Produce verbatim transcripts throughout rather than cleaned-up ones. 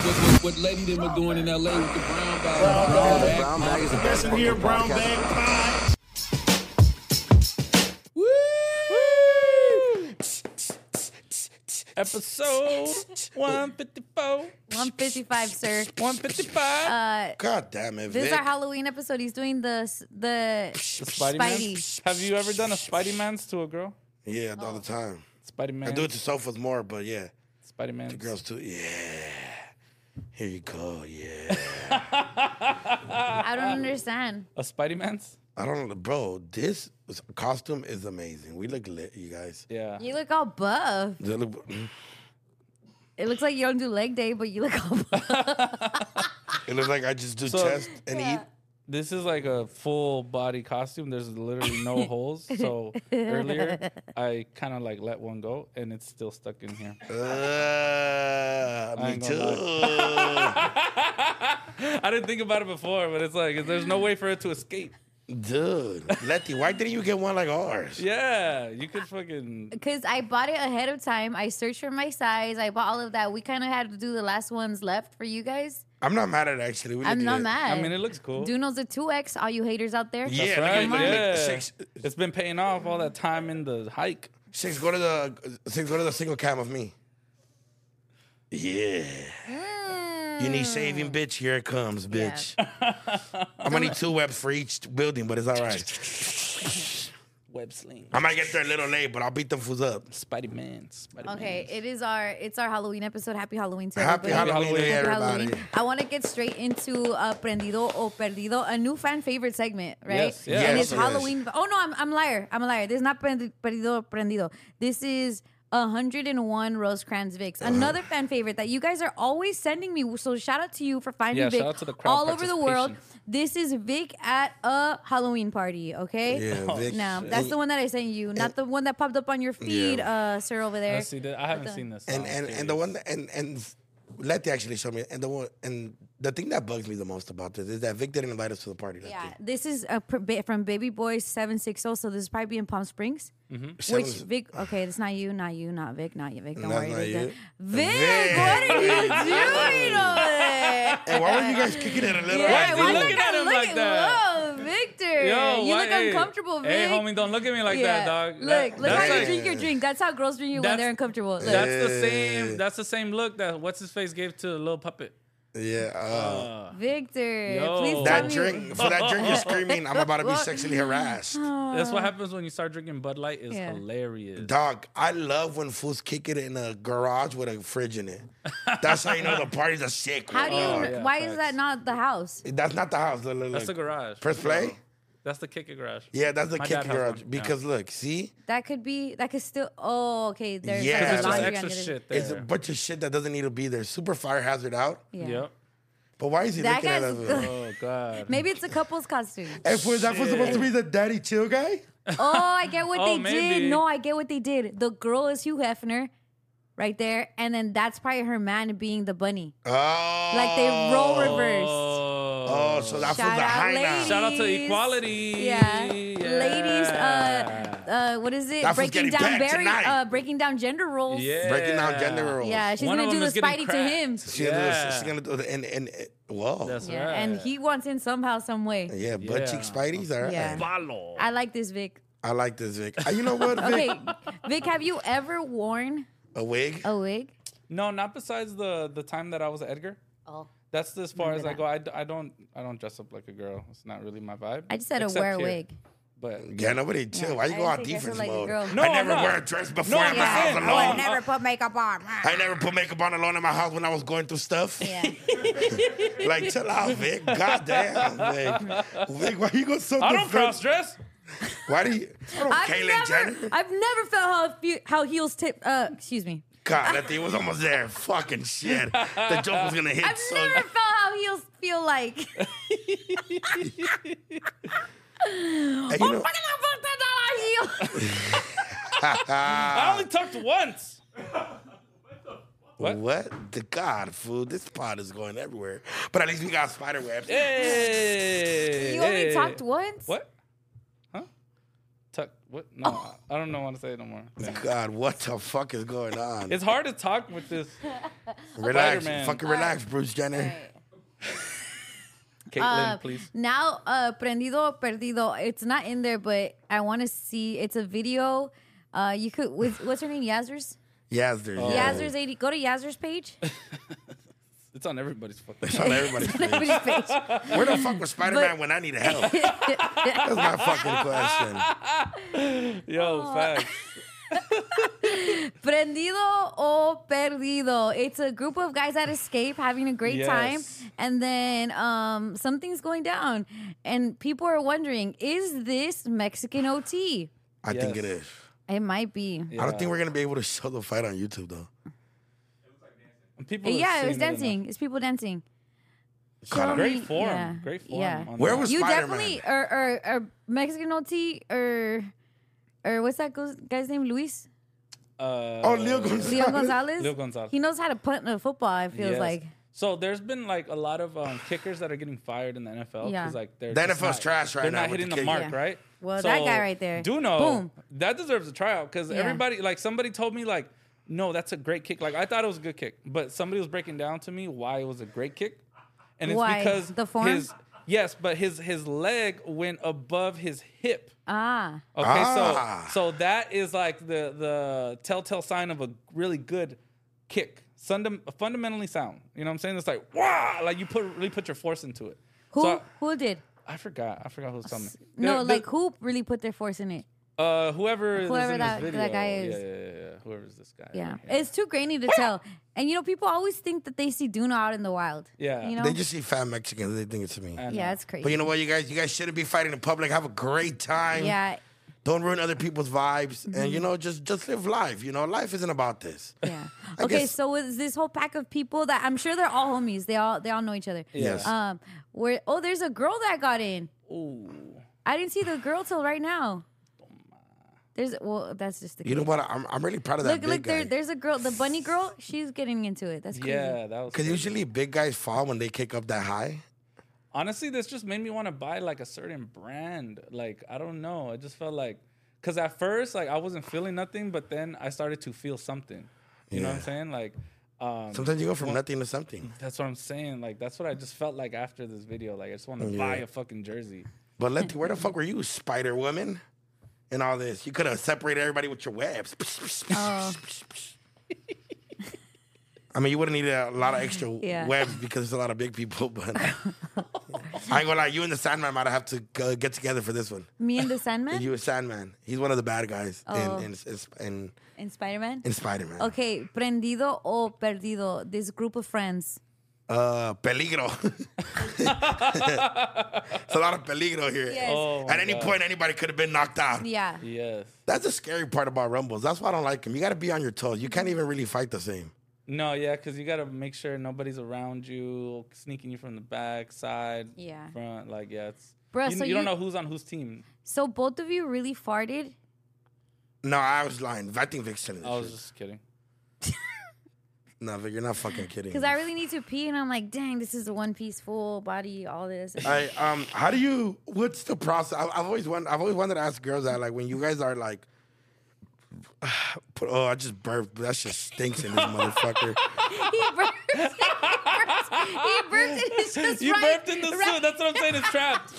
What, what Lady them are doing in L A with the brown bag. Brown, brown bag. Brown bag is the best Listen here, fucking brown podcast. bag pie. Episode one fifty-four. one fifty-five, sir. one fifty-five. Uh, God damn it, this Vic. is our Halloween episode. He's doing the the, The Spidey, Spidey. Man. Have you ever done a Spidey Man's to a girl? Yeah, all the time. Spidey Man. I do it to Sofas more, but yeah. Spidey Man. The girls too. Yeah. Here you go. Yeah. I don't understand. A Spidey Man's? I don't know, bro. This costume is amazing. We look lit, you guys. Yeah. You look all buff. They look- It looks like you don't do leg day, but you look all buff. It looks like I just do So- chest and Yeah. eat. This is like a full body costume. There's literally no holes. So earlier, I kind of like let one go, and it's still stuck in here. Uh, I me ain't too. gonna I didn't think about it before, but it's like there's no way for it to escape. Dude, Letty, why didn't you get one like ours? Yeah, you could fucking. Because I bought it ahead of time. I searched for my size. I bought all of that. We kind of had to do the last ones left for you guys. I'm not mad at it, actually. We I'm look not lit. mad. I mean, it looks cool. Duno's a two X, all you haters out there. Yeah, That's look right. at- look at- Yeah. look, six, It's been paying off all that time in the hike. six, go to the six, go to the single cam of me. Yeah. You need saving, bitch. Here it comes, bitch. I'm gonna need two webs for each building, but it's all right. Web sling. I might get there a little late, but I'll beat them fools up. Spidey Man. Spidey Okay, Man. it is our it's our Halloween episode. Happy Halloween to Happy everybody. Halloween to Happy everybody. Halloween. I want to get straight into uh, Prendido o Perdido, a new fan favorite segment, right? Yes, yes. And it's Yes, yes. Halloween. Oh no, I'm I'm a liar. I'm a liar. This is not Prendi- Perdido o Prendido. This is one hundred one Rosecrans Vicks, Uh-huh. another fan favorite that you guys are always sending me. So shout out to you for finding Yeah, Vic shout out to the crowd all over the world. participation. This is Vic at a Halloween party, okay? Yeah, Vic. Now that's the one that I sent you, not the one that popped up on your feed, Yeah. uh, sir, over there. Let's see that. I haven't seen this. And so and I'm and the curious. one that, and and Letty actually showed me, and the one and the thing that bugs me the most about this is that Vic didn't invite us to the party. Letty. Yeah, this is a pr- ba- from Baby Boy seven six zero, so this is probably in Palm Springs. Seven- Which Vic? Okay, it's not you, not you, not Vic, not you, Vic. Don't That's worry, not Vic. you. Vic, Vic. what are you doing over there? Hey, why were you guys kicking it a little? Yeah, Why is he why looking look at him look like that? Whoa, Victor, Yo, you why- look hey, uncomfortable, Vic. Hey, homie, don't look at me like that, dog. Look, That- look that's how you like- drink your drink. That's how girls drink you when That's- they're uncomfortable. Look. That's the Yeah. same. That's the same look that what's his face gave to Lil Puppet. Yeah. Uh, Uh, Victor, Yo. please tell that me. drink for that drink, you're screaming. I'm about to be sexually harassed. that's what happens when you start drinking Bud Light. It's Yeah. hilarious. Dog, I love when fools kick it in a garage with a fridge in it. That's how you know the party's a sick How one. do you? Oh, kn- yeah, why facts. is that not the house? That's not the house. Look, look, That's the look. garage. Press play? That's the kick it garage. Yeah, that's the My kick dad has garage. one, Because look, see? That could be. That could still. Oh, okay. There's Yeah. like It's It's just laundry on extra the other- shit there. It's a bunch of shit that doesn't need to be there. Super fire hazard out. Yeah. Yep. But why is he That looking at guy's- us? Oh god. Maybe it's a couple's costume. Hey, fool, is that fool supposed to be the daddy chill guy? Oh, I get what Oh, they maybe. did. No, I get what they did. The girl is Hugh Hefner, right there, and then that's probably her man being the bunny. Oh. Like they role reverse. Oh, so that fool's Shout a out, high now. ladies. Shout out to equality. Yeah. Yeah. Ladies, uh, uh, what is it? That fool's breaking getting down back Barry, tonight. uh, breaking down gender roles. Yeah. Breaking down gender roles. Yeah, she's One gonna of do them the is getting Spidey to cracked. him. She's gonna do Yeah. this, she's gonna do the, and, and, whoa. That's Yeah, right. and he wants in somehow, some way. yeah, butt Yeah. cheek Spideys, all right. Yeah. Balo. I like this, Vic. I like this, Vic. Uh, you know what, Vic? Okay, Vic, have you ever worn A wig? a wig? No, not besides the the time that I was at Edgar. Oh. That's as far as Remember I go. I, d- I don't I don't dress up like a girl. It's not really my vibe. I just said to Except wear a here. wig. But Yeah, nobody chill. Yeah, Why you I go didn't on say dress defense up like a mode? girl. No, I I'm never not. wear a dress before No, in I'm my just house saying, alone. no, I I'm- never put makeup on. I never put makeup on alone in my house when I was going through stuff. Yeah. Like, chill out, Vic. God damn, Vic. Vic, why you go so I don't defensive? cross dress. Why do you? I don't I've Caitlyn never, Jenner. I've never felt how fe- how heels tip. Uh, excuse me. God, that thing was almost there. Fucking shit. The joke was gonna hit I've so never felt how heels feel like. And you know, I only tucked once. What? what? The God, fool. This pod is going everywhere. But at least we got spider webs. Hey. You only hey. talked once. What? Huh? tuck. What? No, I don't know what to say no more. Yeah. God, what the fuck is going on? It's hard to talk with this. Relax, Spider-Man. fucking relax, Bruce Jenner. Caitlin, Uh, please. Now, uh, Prendido o Perdido. It's not in there, but I want to see. It's a video. Uh, you could. With, what's her name? Yazers. Yazder. Oh. Yeah. Yazers eighty. Go to Yazers page. It's on everybody's fucking. It's on everybody's face. Everybody's page. Where the fuck was Spider-Man But- when I needed help? That's my fucking question. Yo, facts. Prendido o Perdido. It's a group of guys that escape, having a great Yes. time, and then um, something's going down, and people are wondering: is this Mexican O T? I think Yes. it is. It might be. Yeah. I don't think we're gonna be able to show the fight on YouTube though. People have Yeah, it was seen enough. dancing. It's people dancing. Shut up. Great me- form. yeah, Great form. yeah. on Where that. was You Spider-Man? definitely or, or or Mexican O T or or what's that goes- guy's name? Luis Oh, Uh, Leo Gonzalez. Leo Gonzalez. Leo Gonzalez. He knows how to punt in a football. It feels Yes. like. So there's been like a lot of um, kickers that are getting fired in the N F L Yeah. because like they're The just N F L's not- trash right they're now not with hitting the the, kick. mark, Yeah. right? Well, that guy right there. Duno, Boom. that deserves a tryout because Yeah. everybody like somebody told me like, no, that's a great kick. Like I thought it was a good kick, but somebody was breaking down to me why it was a great kick, and it's Why? because The form? his yes, but his his leg went above his hip. Ah. Okay, Ah. so so that is like the the telltale sign of a really good kick. Sundam- fundamentally sound. You know what I'm saying? It's like wow, like you put really put your force into it. Who So who did? I, I forgot. I forgot who's telling me. No, The- the- like who really put their force in it? uh, whoever, is Whoever in that- this video. that guy is. Yeah, yeah, yeah, yeah. Whoever's this guy. Yeah, right here. it's too grainy to tell. And you know, people always think that they see Duna out in the wild. Yeah. you know. They just see fat Mexicans. They think it's me. I know. yeah, it's crazy. But you know what, you guys, you guys shouldn't be fighting in public. Have a great time. yeah, Don't ruin other people's vibes, Mm-hmm. and you know, just just live life. You know, life isn't about this. yeah. I Okay, guess- so it's this whole pack of people that I'm sure they're all homies. They all they all know each other. Yes. Um. Where oh, there's a girl that got in. Ooh. I didn't see the girl till right now. There's well, that's just the You know kid. what? I'm I'm really proud of that Look, big look, guy. there, there's a girl, the bunny girl. She's getting into it. That's crazy. Yeah, that was. Because crazy. usually big guys fall when they kick up that high. Honestly, this just made me want to buy like a certain brand. Like I don't know. I just felt like because at first like I wasn't feeling nothing, but then I started to feel something. You know what I'm Yeah. saying? Like. Um, Sometimes you go from nothing to something. That's what I'm saying. Like that's what I just felt like after this video. Like I just want to Yeah. buy a fucking jersey. But Letty, where the fuck were you, Spider Woman? And all this. You could have separated everybody with your webs. Oh. I mean, you would have needed a lot of extra Yeah. webs because there's a lot of big people. But I ain't gonna lie, you and the Sandman might have to uh, get together for this one. Me and the Sandman You and Sandman. He's one of the bad guys Oh. in, in, in, and Spider Man. in Spider Man. Okay, prendido o perdido. This group of friends. Uh, peligro. It's a lot of peligro here. Yes. Oh, my At any God. point, anybody could have been knocked out. Yeah. Yes. That's the scary part about Rumbles. That's why I don't like them. You got to be on your toes. You can't even really fight the same. No, yeah, because you gotta make sure nobody's around you, sneaking you from the back, side, Yeah. front. Like, yeah, it's. Bruh, you, so you don't you- know who's on whose team. So both of you really farted? No, I was lying. I think Vic's telling I this was shit. just kidding. No, Vic, you're not fucking kidding. Because I really need to pee, and I'm like, dang, this is a one piece, full body, all this. I um, how do you? What's the process? I, I've always wondered. I've always wanted to ask girls that, like, when you guys are like, put, oh, I just burped. That shit stinks in this motherfucker. he burped. He burped. He burped, and it's just You right. burped in the right. suit. That's what I'm saying. It's trapped.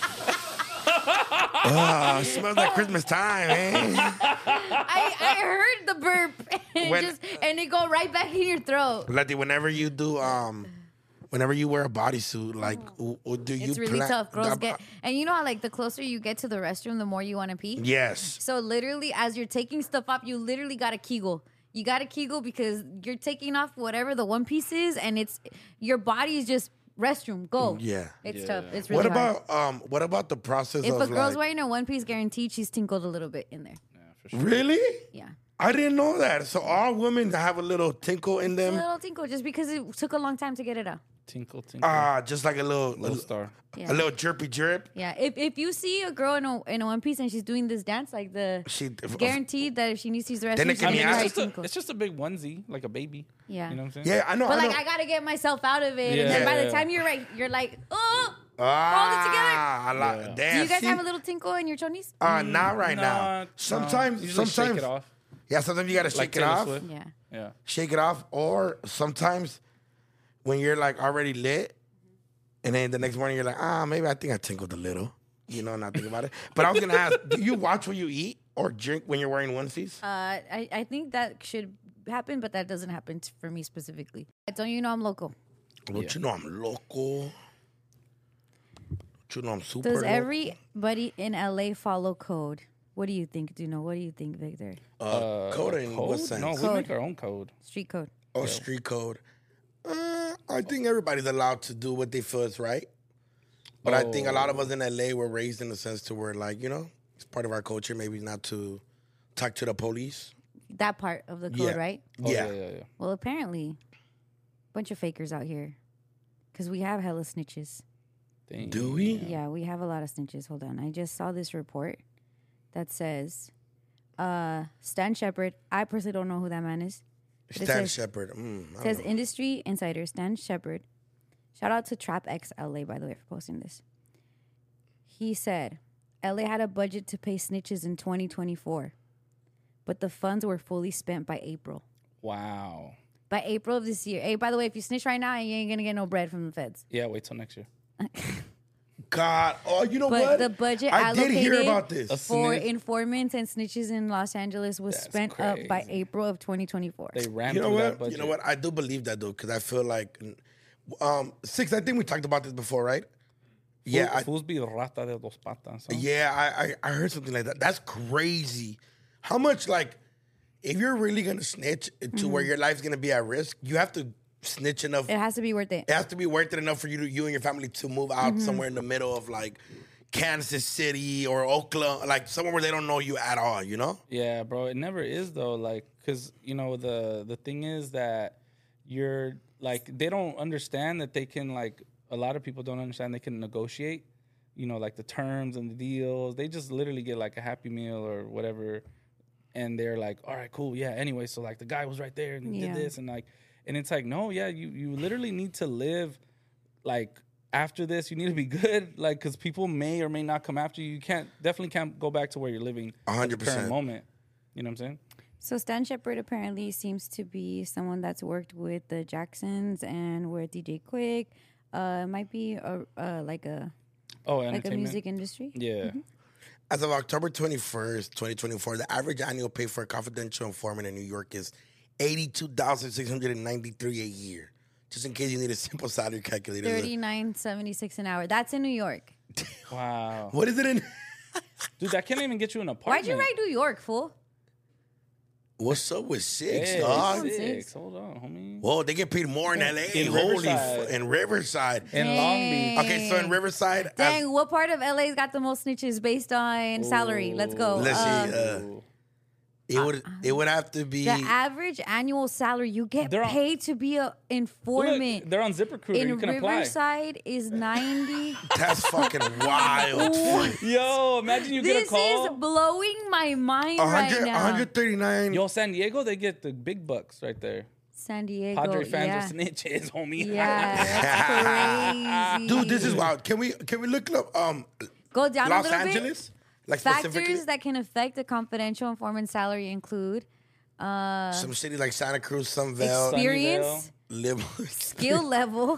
Oh, it smells like Christmas time, man. I, I heard the burp, and, When- it just, and it go right back in your throat. Letty, whenever you do um, whenever you wear a bodysuit, like, w- w- do you? It's really plan- tough. Girls Uh, get, and you know how like the closer you get to the restroom, the more you want to pee. Yes. So literally, as you're taking stuff off, you literally got to Kegel. You got to Kegel because you're taking off whatever the one piece is, and it's your body is just restroom. Go. Yeah. It's Yeah. tough. It's really What hard. about um? What about the process If of a girl's like? wearing a one piece, guaranteed she's tinkled a little bit in there. Yeah, for sure. Really? Yeah. I didn't know that. So all women have a little tinkle in A them. little tinkle just because it took a long time to get it out. Tinkle, tinkle. Ah, just like a little, Little a, star. Yeah. a little chirpy drip. Yeah. If if you see a girl in a in a one piece and she's doing this dance, like the She guaranteed that if she needs to use the restroom, Then it she's can I be mean, gonna asked- it's try just, to a, it's just a big onesie, like a baby. Yeah. You know what I'm saying? Yeah, I know. But I know. like I gotta get myself out of it, Yeah. and then by Yeah, the yeah. time you're right, you're like, oh, Ah, I like, Yeah. damn. Do you guys see? have a little tinkle in your chonies? Uh, not right No, now. no. Sometimes, Usually sometimes, shake it off. yeah. Sometimes you gotta shake Like it Taylor off, Swift. Yeah. Yeah. shake it off, or sometimes when you're like already lit, and then the next morning you're like, ah, maybe I think I tinkled a little. You know, not think about it. But I was gonna ask, do you watch what you eat or drink when you're wearing onesies? Uh, I, I think that should happen, but that doesn't happen t- for me specifically. Don't you know I'm local? Don't you know I'm local? Don't you know I'm super Does local? everybody in L A follow code? What do you think, Duno? What do you think, Victor? Uh, code in what Code? sense? No, we Code. make our own code. Street code. Oh, street code. Uh, I think everybody's allowed to do what they feel is right. But I think a lot of us in L A were raised in the sense to where, like, you know, it's part of our culture, maybe not to talk to the police. That part of the code, Yeah. right? Oh, yeah. yeah, yeah, yeah. Well, apparently, bunch of fakers out here. Because we have hella snitches. Dang. Do we? Yeah, we have a lot of snitches. Hold on. I just saw this report that says uh, Stan Shepard. I personally don't know who that man is. But it Stan says- Shepard. Mm, I It don't says know. industry insider Stan Shepard. Shout out to Trap X L A, by the way, for posting this. He said L A had a budget to pay snitches in twenty twenty-four, but the funds were fully spent by April. Wow. By April of this year. Hey, by the way, if you snitch right now, you ain't gonna get no bread from the feds. Yeah, wait till next year. God. Oh, you know But what? the budget I did hear allocated about this. A for snitch- informants and snitches in Los Angeles was That's spent up by crazy. April of twenty twenty-four. They ran You know through that what? budget. You know what? I do believe that, though, because I feel like, um, Six, I think we talked about this before, right? Yeah, I, Fools be rata de dos patas. Huh? yeah, I, I, I heard something like that. That's crazy. How much, like, if you're really going to snitch to where your life's going to be at risk, you have to snitch enough. It has to be worth it. It has to be worth it enough for you to, you and your family to move out somewhere in the middle of, like, Kansas City or Oklahoma, like somewhere where they don't know you at all, you know? Yeah, bro. It never is though. Like, cause you know the the thing is that you're like they don't understand that they can like a lot of people don't understand they can negotiate. You know, like the terms and the deals. They just literally get like a Happy Meal or whatever, and they're like, all right, cool, yeah. Anyway, so like the guy was right there and he Yeah. did this and like, and it's like, no, yeah, you you literally need to live like. After this, you need to be good, like, because people may or may not come after you. You can't, definitely can't go back to where you're living A hundred at the current percent. moment. You know what I'm saying? So Stan Shepard apparently seems to be someone that's worked with the Jacksons and with D J Quick. Uh, might be a uh, like a Oh, like a entertainment. music industry. Yeah. As of October twenty-first, twenty twenty-four, the average annual pay for a confidential informant in New York is eighty-two thousand six hundred ninety-three a year. Just in case you need a simple salary calculator. Thirty nine seventy six an hour. That's in New York. Wow. What is it in? Dude, that can't even get you an apartment. Why'd you write New York, fool? What's up with six, Hey, dog? six. six. Hold on, homie. Whoa, they get paid more in L A. In Holy Riverside. f- in Riverside. In Long Beach. Okay, so in Riverside, as- Dang, what part of L A's got the most snitches based on salary? Let's go. Let's see, Um, uh, it would it would have to be the average annual salary you get They're on- paid to be a informant Look, they're on ZipRecruiter. in You can apply. Riverside is ninety. that's fucking wild. Yo, imagine you get a This call. is blowing my mind one right hundred, now. one thirty-nine. Yo, San Diego, they get the big bucks right there. San Diego. Padre fans yeah. are snitches, homie. Yeah, that's crazy. Dude, this is wild. Can we can we look up um Go down Los a little Angeles? Like bit. specifically? Factors that can affect a confidential informant salary include uh, Some cities like Santa Cruz, Sunville, experience, Live. skill level.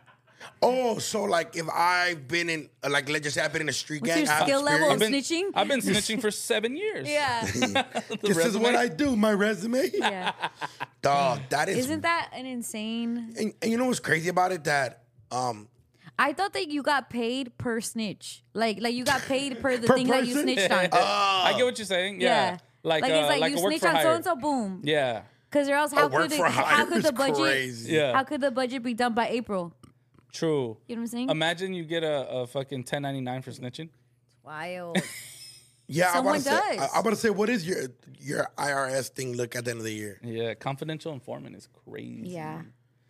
Oh, so like if I've been in, uh, like let's just say I've been in a street What's gang. your I have skill level of experience. snitching? I've been snitching for seven years. Yeah. The This is resume. what I do. My resume, Yeah. dog. That is. Isn't that an insane? and, and you know what's crazy about it? That um, I thought that you got paid per snitch. Like like you got paid per the Per thing that you person? snitched on. I get what you're saying. Yeah. Yeah. Like, Like, uh, it's like, like you a work snitched for on hire. so and so, boom. Yeah. Because or else a how work could for it, hire how could is the budget crazy. Yeah. how could the budget be done by April? True. You know what I'm saying? Imagine you get a, a fucking ten ninety-nine for snitching. Wild. Yeah, I Someone want to say. does. I, I'm about to say, what is your your I R S thing look at the end of the year? Yeah, confidential informant is crazy. Yeah.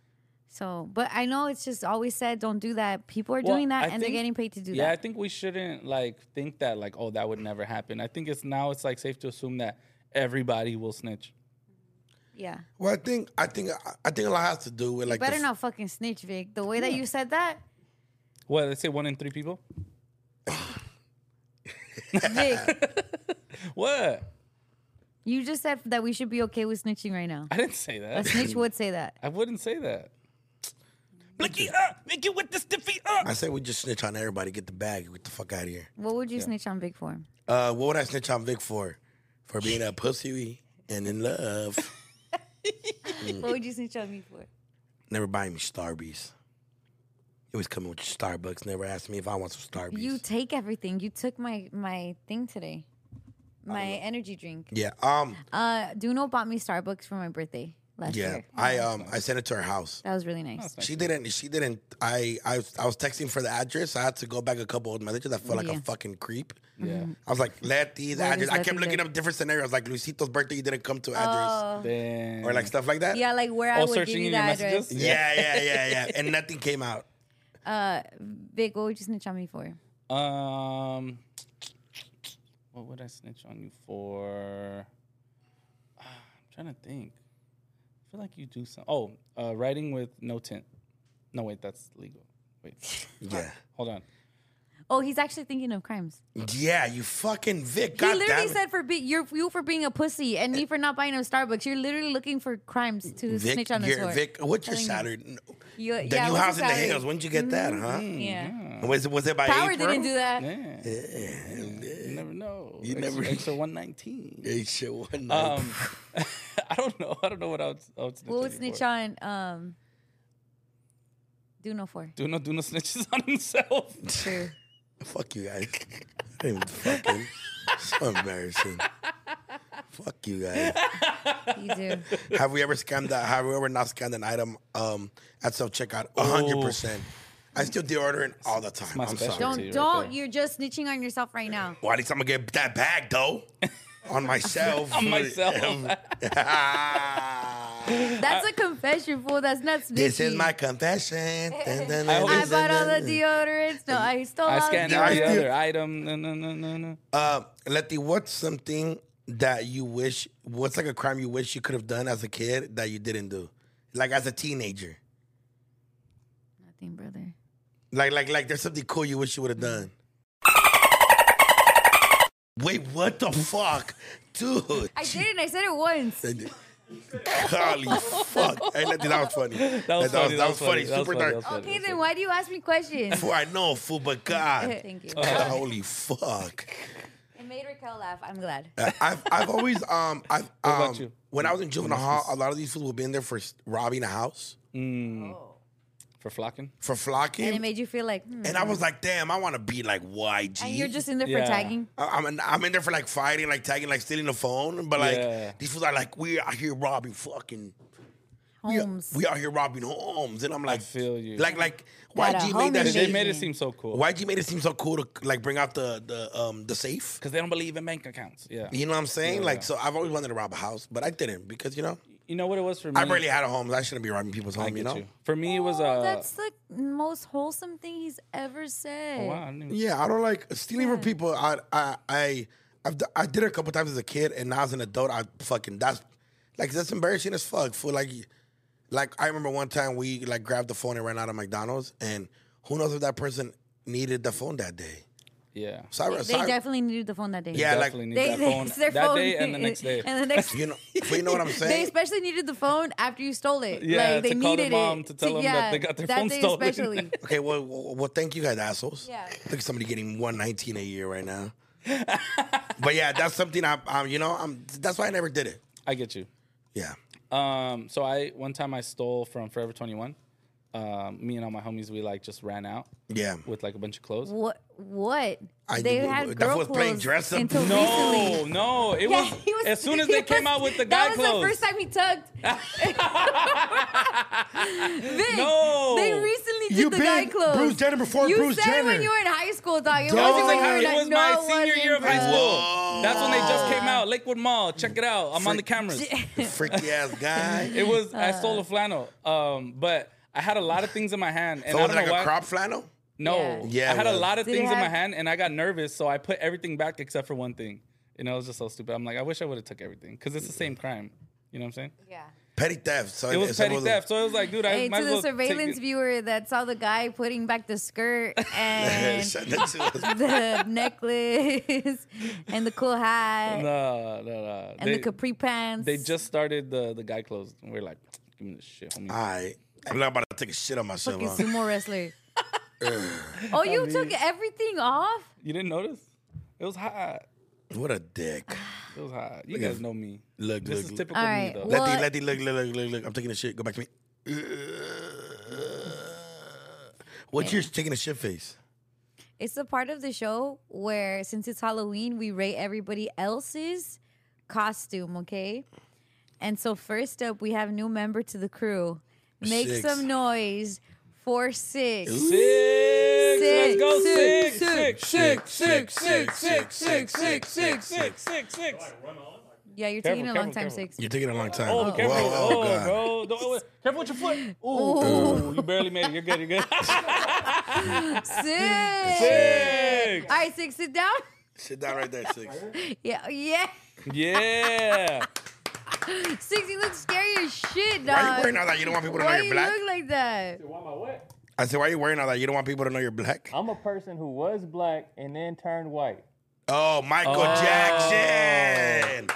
So, but I know it's just always said don't do that. People are Well, doing that I and they're think- getting paid to do Yeah, I that. think we shouldn't like think that like, oh, that would never happen. I think it's now it's like safe to assume that everybody will snitch. Yeah. Well, I think I think I think a lot has to do with like Better the, not fucking snitch, Vic. The way that you said that, What? Let's say one in three people. Vic, What? you just said that we should be okay with snitching right now. I didn't say A that. snitch would say that. I wouldn't say that. Blicky up, make it with the stiffy up. I say we just snitch on everybody, get the bag, get the fuck out of here. What would you snitch on Vic for? Uh, what would I snitch on Vic for? For being a pussy and in love. What would you snitch on me for? Never buying me Starbies. You always come in with your Starbucks. Never ask me if I want some Starbies. You take everything. You took my my thing today, my energy drink. yeah. Um. Uh, Duno bought me Starbucks for my birthday last Yeah. year. I um. I sent it to her house. That was really nice. She didn't. She didn't. I. I. was- I was texting for the address. I had to go back a couple of messages. I felt like Yeah. a fucking creep. Yeah. I was like, let these Where address. does I kept Letty looking live? up different scenarios, like Luisito's birthday. You didn't come to address, Oh, Damn. or like stuff like that. yeah, like where I Oh, would give searching you in the your address. messages? Yeah, yeah, yeah, yeah. And nothing came out. Uh, Vic, what would you snitch on me for? Um, what would I snitch on you for? Ah, I'm trying to think. I feel like you do some. Oh, uh, riding with no tint. No, wait, that's legal. Wait, Yeah. hold on. Oh, he's actually thinking of crimes. Yeah, you fucking Vic. He God literally damn it. said for be- you're you for being a pussy and me for not buying a Starbucks. You're literally looking for crimes to Vic, snitch on us you're- for. Vic, what's your Telling me. salary? You- The yeah, new what's house your in the salary? hills. When'd you get that, huh? Yeah. Was it was it by Power April? didn't do that. Yeah. You never know. You extra, never- extra one nineteen. Hey, shit, what night? Um, I don't know. I don't know what I would, I would snitch What on would you snitch for. on um Duno for? Do no, do no snitches on himself. Sure. Fuck you guys. I didn't even fucking. So embarrassing. Fuck you guys. You do. Have we ever scammed that? Have we ever not scammed an item um, at self checkout? A hundred percent. I still deodorant all the time. my I'm specialty. sorry. Don't right don't there. you're just snitching on yourself right now. Well, at least I'm gonna get that bag though. On myself. On myself. That's a confession, fool. That's not snitching. This is my confession. Dun, dun, I dun, I dun, bought all dun, the dun. deodorants. No, I stole I all the scanned I every deodorants. still- other item. No, no, no, no, no. Uh, Letty, what's something that you wish? What's like a crime you wish you could have done as a kid that you didn't do, like as a teenager? Nothing, brother. Like, like, like, there's something cool you wish you would have done. Wait, what the fuck, dude? I didn't. I said it once. Holy fuck! Hey, Letty, that was funny. That was funny, that was funny. that was Super funny, that dark. was funny. Okay, then why do you ask me questions? Fool, I know, fool, but God, Thank you. holy fuck! It made Raquel laugh. I'm glad. Uh, I've I've always um I've What um about you? when I was in juvenile hall, a lot of these fools would be in there for s- robbing a house, For flocking? for flocking, And it made you feel like, hmm. and I was like, damn, I want to be like Y G. And you're just in there Yeah. for tagging. I- I'm in, I'm in there for like fighting, like tagging, like stealing the phone, but like Yeah. these fools are like, we out here robbing fucking we, Homes. we out here robbing homes, and I'm like, feel you. like like Got a Y G home made that invasion. They shit. made it seem so cool. Y G made it seem so cool to like bring out the the um the safe. Because they don't believe in bank accounts. Yeah. You know what I'm saying? Yeah. Like, so I've always wanted to rob a house, but I didn't because you know You know what it was for me? I barely had a home. I shouldn't be robbing people's I home. You get know? you. For me, it was Oh, uh, that's the most wholesome thing he's ever said. oh, wow, I didn't even- Yeah, I don't like stealing from people. I I I I've, d- I did it a couple times as a kid, and now as an adult, I fucking that's like that's embarrassing as fuck. For like, like I remember one time we like grabbed the phone and ran out of McDonald's, and who knows if that person needed the phone that day. Yeah. So I, They so I- definitely needed the phone that day. Yeah, like- Definitely need They, that they- phone it's their that phone. day and the next day. And the next you know, you know what I'm They saying? especially needed the phone after you stole it. Yeah, like, they to call their needed mom it to tell them that they got their that phone day stolen. especially. Okay, well, well, well, thank you guys, assholes. Yeah. Look at somebody getting one nineteen a year right now. But yeah, that's something I, I'm, you know, I'm. That's why I never did it. I get you. Yeah. Um, so I one time I stole from Forever twenty-one. Um, me and all my homies, we like just ran out Yeah. with like a bunch of clothes. What? What? I- they that had was girl playing clothes dress up. until No, recently. no, it Yeah, was, he was as soon as he they came was- out with the guy that clothes. was the first time he tugged. Vic, No. they recently did You the guy been clothes. Bruce Jenner before you Bruce said it Jenner. when you were in high school, dog. It Dog. wasn't when It you were was in It was no, my it senior year of high wasn't, school. Whoa. That's when they just came out. Lakewood Mall. Check it out. I'm on the cameras. Freaky ass guy. It was I Uh. stole a flannel. Um, but I had a lot of things in my hand, and So I was don't it know like why. a crop flannel? No, Yeah. Yeah, I had it a was. lot of Did it things in my have- hand, and I got nervous, so I put everything back except for one thing. You know, it was just so stupid. I'm like, I wish I would have took everything because it's the same crime. You know what I'm saying? Yeah. Petty theft. So It was so petty theft. So it was like, dude, I Hey, might to as the well take surveillance it. viewer that saw the guy putting back the skirt and Send that to us. the necklace and the cool hat No, no, no. and They, the capri pants. they just started the the guy clothes. And we are like, give me this shit, homie. All right. I'm not about to take a shit on myself. fucking Huh? sumo wrestler. Oh, you took everything off? You didn't notice? It was hot. What a dick. It was hot. You Look guys at- know me. Look, This look, is look. typical All me, right. though. Well- Letty, What? Letty, look, look, look, look, look. I'm taking a shit. Go back to me. What's your taking a shit face? It's the part of the show where, since it's Halloween, we rate everybody else's costume, okay? And so, first up, we have new member to the crew. Make Six. some noise for six. Six. Let's go. Six, Six. six, Six. Six. Six. Six. Six. Six. Six. Six. Six. Six. Yeah, you're Careful, taking a careful, long time, careful. six. You're taking a long time. Oh, be careful. Whoa, Oh, God. bro. Don't, wait. Careful with your foot. Ooh. You barely made it. You're good. You're good. Six. Six. All right, six, sit down. Sit down right there, Six. Yeah, yeah. Yeah. Six, you look scary as shit, dog. Why are you wearing all that? You don't want people to know Why you're you black? look like that? Why am I what? I said, why are you wearing all that? You don't want people to know you're black? I'm a person who was black and then turned white. Oh, Michael Oh. Jackson.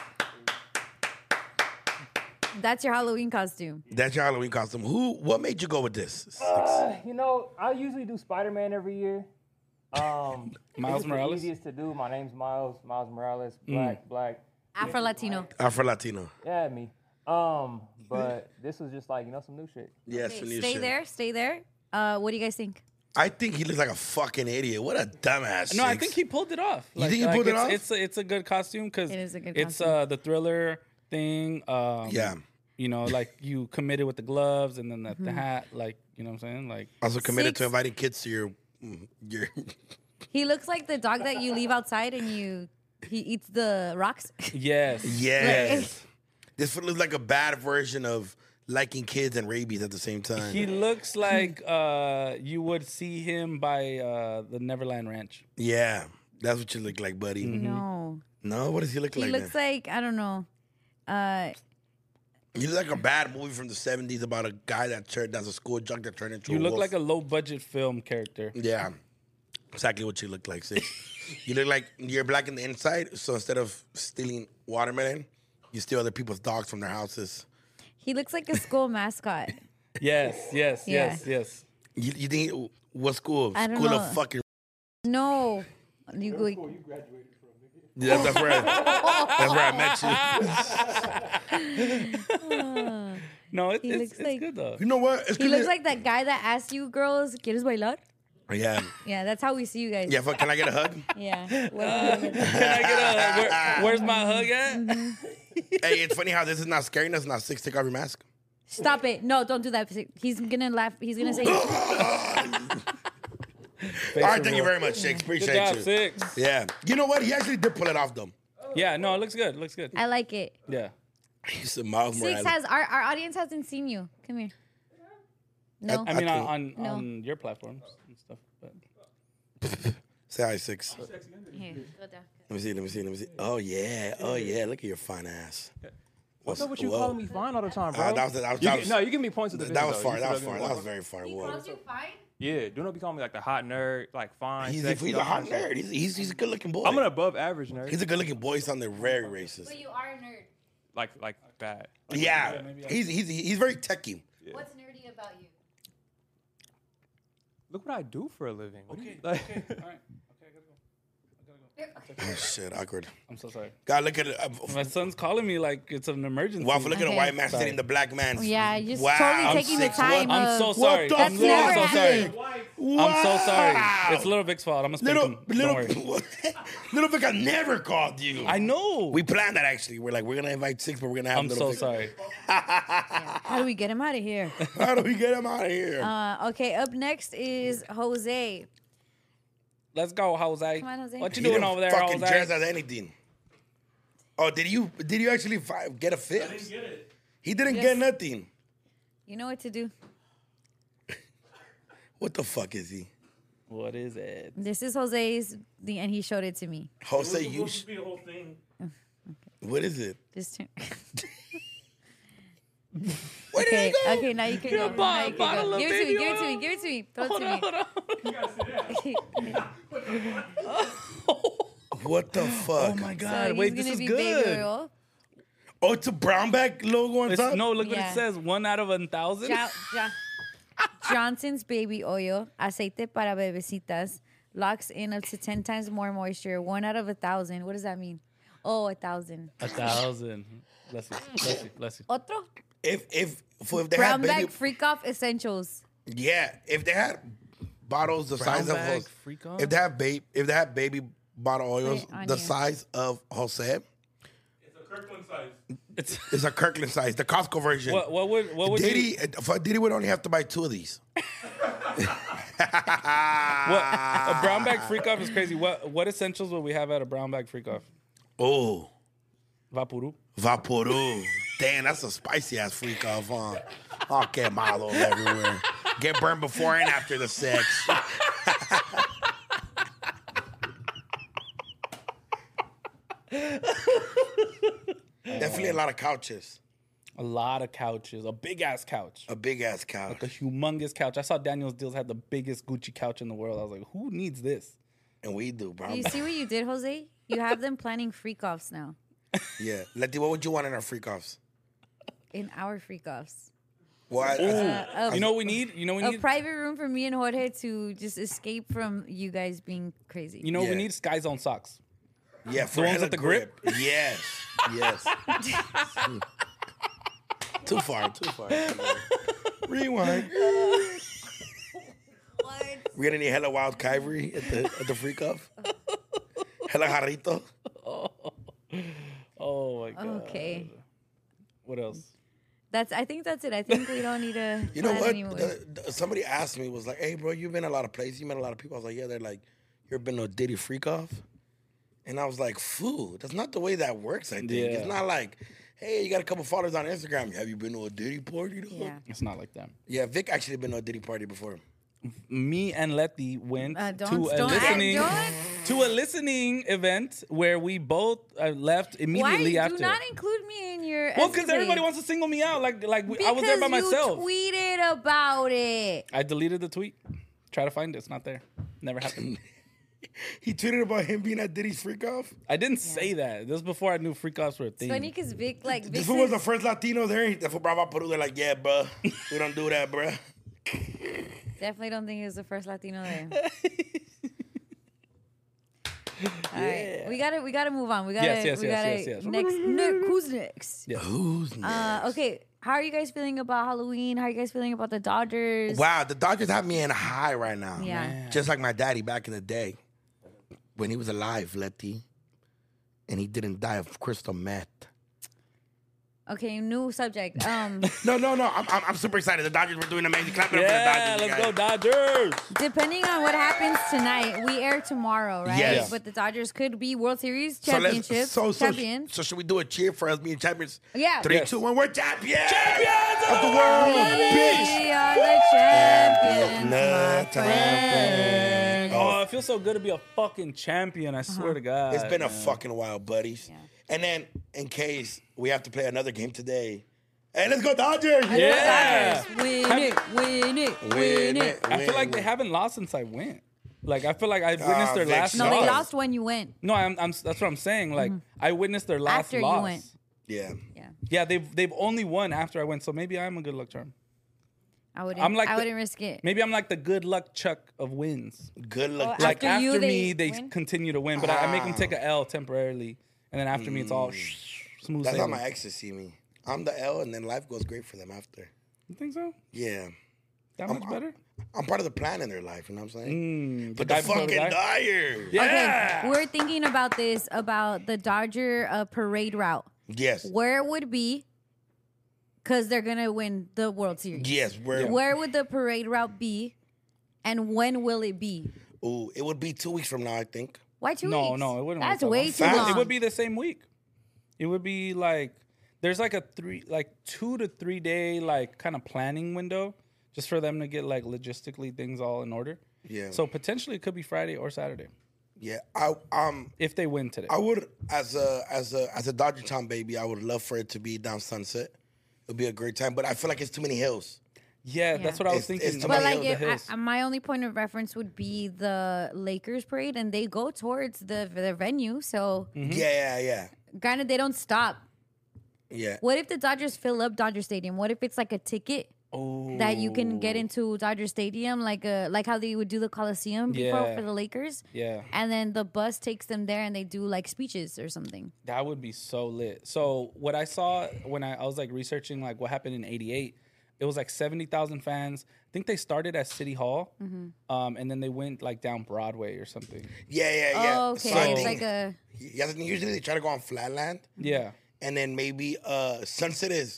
That's your Halloween costume. That's your Halloween costume. Who? What made you go with this? Six. Uh, you know, I usually do Spider-Man every year. Um, Miles it's the Morales? easiest to do. My name's Miles. Miles Morales. Black. Black. Afro Latino. Afro Latino. Yeah, me. Um, but this was just like, you know, some new shit. Yes, Okay, new stay shit. there, stay there. Uh, what do you guys think? I think he looks like a fucking idiot. What a dumbass. No, I Six. think he pulled it off. You think he pulled it it's, off? It's a, it's a good costume because It is a good it's costume. uh, the Thriller thing. Um, Yeah. You know, like you committed with the gloves and then the, Mm-hmm. the hat. Like, you know what I'm saying? Like, Also committed Six. to inviting kids to your mm, your. He looks like the dog that you leave outside and you he eats the rocks. yes. Yes. This foot looks like a bad version of liking kids and rabies at the same time. He looks like uh, you would see him by uh, the Neverland Ranch. Yeah, that's what you look like, buddy. No. No, what does he look He like? looks then? like, I don't know. Uh You look like a bad movie from the seventies about a guy that turned that's a school junk that turned into You a look wolf. like a low budget film character. Yeah, exactly what you look like, sis. You look like you're black in the inside, so instead of stealing watermelon, you steal other people's dogs from their houses. he looks like a school mascot. Yes, yes, Yeah. yes, yes. You, you think what school? I don't school know. of fucking. No. You go, Yeah, that's where I, that's where I met No, it, He it's, looks it's like- good though. you. You know what? It's he 'cause looks it- like that guy that asked you girls, ¿Quieres bailar? Yeah, Yeah, that's how we see you guys. yeah. But can I get a hug? Yeah. Can I get a where, where's my hug at? Hey, it's funny how this is not scaring us. Now, Six, take off your mask. Stop it. No, don't do that. He's gonna laugh. He's gonna say All right, thank you very much, Six. Good Appreciate job, you. six. Yeah, you know what? He actually did pull it off, though. Yeah, no, it looks good. It looks good. I like it. Yeah. He's a Miles Six Morales. has our, our audience hasn't seen you. Come here. No. I mean, I on on, No. on your platforms and stuff. But Say hi, Six. Here, go down. Let me see. Let me see. Let me see. Oh yeah. Oh yeah. Look at your fine ass. What's up with you Whoa. calling me fine all the time, bro? Uh, that was- that was- You that gi- was- no, you give me points of the That was business, far. though. That You was should far. have That was been- very far. Whoa. you fine? Yeah, do not be calling me like the hot nerd, like fine. He's, sexy, he's all a hot that shit. nerd. He's, he's, he's a good looking boy. I'm an above average nerd. He's a good looking boy. He's on the very racist. But you are a nerd. like like bad. Yeah. He's, he's, he's very techie. What's nerdy about you? Look what I do for a living. What do you- like, all right. Okay, I gotta go. I gotta go. Oh, shit. Awkward. I'm so sorry. God, look at it. Uh, My son's calling me like it's an emergency. Waffle, look at a Okay. white man Sorry. sitting the black man's. Yeah, you're just Wow, totally taking the six, time. what- I'm of- so sorry. the I'm, That's never I'm so sorry. happened. I'm so sorry. Wow. It's Little Vic's fault. I'm gonna spank Little, him. little, Don't worry. little Vic, I never called you. I know. We planned that actually. We're like, we're gonna invite Six, but we're gonna have I'm Little so Vic. sorry. How do we get him out of here? How do we get him out of here? Uh, okay, up next is Jose. Let's go, Jose. Come on, Jose. What you He doing didn't over there, fucking dress Jose? as anything. Oh, did you did you actually fi- get a fix? I didn't get it. He didn't Yes. get nothing. You know what to do. What the fuck is he? What is it? This is Jose's, the, and he showed it to me. Jose, you. Sh- what is it? Just turn. Where did Okay, it go? okay, now you can Your go. bo- Now you can bottle go. of Give it to me, baby give it to me, oil. give it to me. Throw Hold it on, to hold on. me. What the fuck? Oh my So god! he's Wait, this gonna is be good. baby oil. Oh, it's a brown bag logo on It's, top? no, look what Yeah. it says. One out of a thousand. Jo- Jo- Johnson's Baby Oil, aceite para bebecitas, locks in up to ten times more moisture. One out of a thousand. What does that mean? Oh, a thousand. A thousand. Bless you. Bless you. Bless you. Otro? If if for if they Brown had baby, bag freak off essentials. yeah, if they had bottles the Brown size of bag, Jose, freak off? if they have babe, if they have baby bottle oils Put it on the you. size of Jose, It's a Kirkland size. It's it's a Kirkland size, the Costco version. what? What would? What would you? Diddy, for Diddy would only have to buy two of these. What? A brown bag freak off is crazy. What? What essentials would we have at a brown bag freak off? Oh, Vaporu. Vaporu. Damn, that's a spicy ass freak off, huh? All quemados everywhere. Get burned before and after the sex. Definitely a lot of couches. A lot of couches. A big ass couch. A big ass couch. A humongous couch. I saw Daniel's Deals had the biggest Gucci couch in the world. I was like, who needs this? And we do, bro. Do you see what you did, Jose? You have them planning freak offs now. Yeah. Letty, what would you want in our freak offs? In our freak offs. What? Uh, You know what we need? You know what we A need? private room for me and Jorge to just escape from you guys being crazy. You know what we Yeah. need? Sky Zone socks. Yeah, for ones hella with the grip? Yes. Yes. Too far, too far. Rewind. We're gonna need hella wild Kyrie at the at the freak off. Hella jarrito. Oh my god. Okay. What else? That's. I think that's it. I think we don't need to. You know plan what? anymore. The- the- somebody asked me, was like, "Hey, bro, you've been a lot of places. You met a lot of people." I was like, "Yeah." They're like, "You ever been to a Diddy freak off?" And I was like, "Foo, that's not the way that works. I think Yeah. it's not like, hey, you got a couple followers on Instagram. Have you been to a Diddy party? Dog?" Yeah. It's not like that. Yeah, Vic actually been to a Diddy party before. Me and Letty went Uh, don't- to a don't act- listening don't- to a listening event where we both uh, left Why immediately do after. not include me in your? well, because everybody escapades? wants to single me out. Like, like we, I was there by Because myself. You tweeted about it. I deleted the tweet. Try to find it. It's not there. Never happened. He tweeted about him being at Diddy's freak off. I didn't say that. This was before I knew freak offs were a It's thing. funny because Vic, like, Vic This fool was the says- first Latino there. That fool Bravo Peru. They're like, yeah, bro, we don't do that, bro. definitely don't think he was the first Latino there. All right, we gotta we gotta move on. We gotta Yes, yes, we yes, gotta yes, yes. next. Nick, who's next? Yeah. Who's next? Uh, okay, how are you guys feeling about Halloween? How are you guys feeling about the Dodgers? Wow, the Dodgers have me in a high right now. Yeah. Just like my daddy back in the day when he was alive, Letty, and he didn't die of crystal meth. Okay, new subject. Um, No, no, no. I'm, I'm, I'm super excited. The Dodgers were doing amazing. Clap it up Yeah, for the Dodgers. let's you go guys. Dodgers. depending on what happens tonight, we air tomorrow, right? Yes. But the Dodgers could be World Series So let's- championships, so, so, champions. so should we do a cheer for us being champions? Yeah. Three, Yes. two, one. We're champions. Champions of the world, bitch. We are the champions, my Nothing. friend. Oh, it feels so good to be a fucking champion. I swear to God. It's been a man. fucking while, buddies. Yeah. And then, in case we have to play another game today, hey, let's go Dodgers! Yeah. Dodgers, win it, win it, win it. I feel like they haven't lost since I went. Like I feel like I witnessed Ah, their Vic, last No, shut they loss. up. lost when you went. No, I'm, I'm. That's what I'm saying. Like I witnessed their last After you loss. went. Yeah. Yeah, Yeah, they've they've only won after I went. So maybe I'm a good luck charm. I wouldn't. I'm like I the- wouldn't risk it. Maybe I'm like the good luck Chuck of wins. Good luck. Oh, Like After after, you, they me, they win? continue to win, but I, I make them Ah. take a L temporarily, and then after me, it's all smooth That's how sailing. my exes see me. I'm the L, and then life goes great for them after. You think so? Yeah. That much better? I'm part of the plan in their life, you know what I'm saying? Mm, But guy the before fucking guy? Dodgers. Yeah. Okay, we're thinking about this about the Dodger uh, parade route. Yes. Where it would be, because they're gonna win the World Series. Yes. Where? Where would the parade route be, and when will it be? Ooh, it would be two weeks from now, I think. Why two No, weeks? no, it wouldn't. That's work that way long. too Fast. long. It would be the same week. It would be like there's like a three, like two to three day like kind of planning window just for them to get like logistically things all in order. Yeah. So potentially it could be Friday or Saturday Yeah. I um if they win today. I would as a as a as a Dodger Town baby, I would love for it to be down Sunset. It it'll be a great time. But I feel like it's too many hills. Yeah, that's what I was It's- thinking. it's too about But many like, the if, hills. I, my only point of reference would be the Lakers parade, and they go towards the the venue. So, Mm-hmm. Yeah, yeah, yeah, granted, they don't stop. yeah. What if the Dodgers fill up Dodger Stadium? What if it's like a ticket oh, that you can get into Dodger Stadium, like a like how they would do the Coliseum before Yeah. for the Lakers, Yeah, and then the bus takes them there, and they do like speeches or something. that would be so lit. So what I saw when I, I was like researching like what happened in eighty-eight, it was like seventy thousand fans. I think they started at City Hall, Mm-hmm. um, and then they went like down Broadway or something. Yeah, yeah, yeah. Oh, okay, So I it's think- like a yeah, I think usually they try to go on flatland, Yeah, and then maybe uh, Sunset is.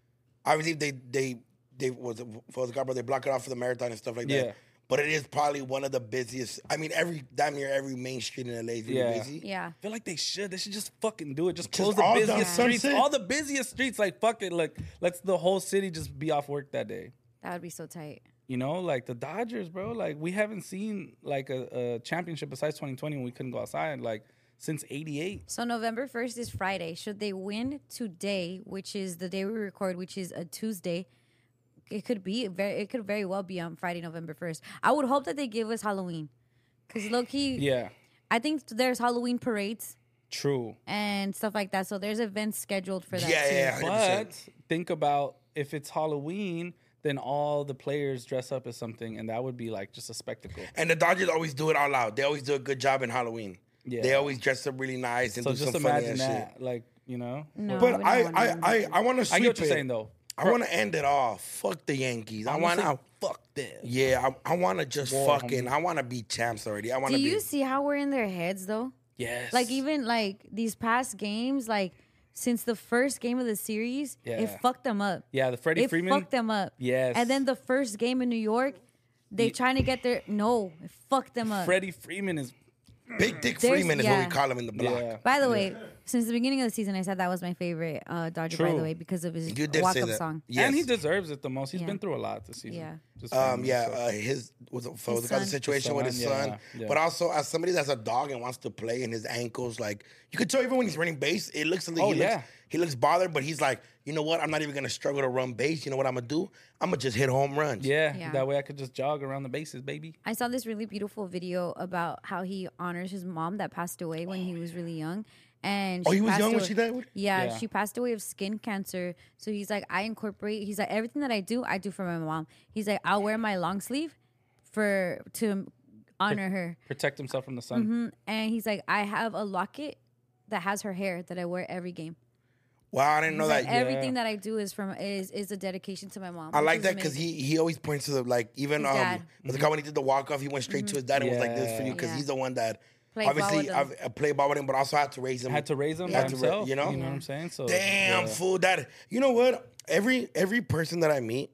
I believe they they they was for the Copper, they block it off for the marathon and stuff like that. Yeah. But it is probably one of the busiest. I mean, every damn near every main street in L A is really Yeah. busy. yeah. I feel like they should. They should just fucking do it. Just Just close the all down busiest streets. Sunset? All the busiest streets. Like fuck it. Like let's the whole city just be off work that day. That would be so tight. You know, like the Dodgers, bro. Like we haven't seen like a, a championship besides twenty twenty when we couldn't go outside. Like since eighty-eight. So November first is Friday. Should they win today, which is the day we record, which is a Tuesday, it could be very. It could very well be on Friday, November first. I would hope that they give us Halloween, because low key, Yeah, I think there's Halloween parades true. and stuff like that. So there's events scheduled for that Yeah, too. yeah, one hundred percent. But think about if it's Halloween, then all the players dress up as something, and that would be like just a spectacle. And the Dodgers always do it all out. They always do a good job in Halloween. Yeah. They always dress up really nice and So do just some funny imagine ass that, shit. like you know. No, But we I, don't I, wanna- I, I want to sweep I get what you're it. saying though. I want to end it off. Fuck the Yankees. I want Honestly, to. fuck them. Yeah, I, I want to just War, fucking. homie. I want to be champs already. I want Do to be. you see how we're in their heads though? Yes. Like even like these past games, like since the first game of the series, it Yeah. fucked them up. Yeah, the Freddie It Freeman. fucked them up. Yes. And then the first game in New York, they trying to get their no, it fucked them up. Freddie Freeman is. Big Dick There's- Freeman is what yeah. we call him in the block. Yeah. By the way, since the beginning of the season, I said that was my favorite uh, Dodger. By True. the way, because of his You did say walk-up that. song. Yes. And he deserves it the most. He's Yeah. been through a lot this season. Yeah. Just Um, saying, yeah, so. uh, his was it, for His the other son. situation with His his son, son, yeah, yeah. but also as somebody that's a dog and wants to play, and his ankles, like you could tell even when he's running base, it looks like Oh, he yeah. looks he looks bothered, but he's like, you know what? I'm not even gonna struggle to run base. You know what I'm gonna do? I'm gonna just hit home runs. yeah, Yeah. that way I could just jog around the bases, baby. I saw this really beautiful video about how he honors his mom that passed away when he was really young. And Oh, she he was passed young when away- she died? Yeah, Yeah. she passed away of skin cancer. So he's like, I incorporate. He's like, everything that I do, I do for my mom. He's like, I'll wear my long sleeve for to honor her. Protect himself from the sun. hmm And he's like, I have a locket that has her hair that I wear every game. Wow, I didn't know He's that. like, everything that I do is from is is a dedication to my mom. I which like is that because amazing. he he always points to the like even His um dad. with the guy when he did the walk off, he went straight to his dad and was like this for you Yeah. because Yeah. he's the one that Played ball obviously with him. I've, uh, played ball with him, but also had to raise him. Had to raise him He by had to ra- himself. you know? you know what I'm saying? So Damn yeah. fool, that you know what? Every every person that I meet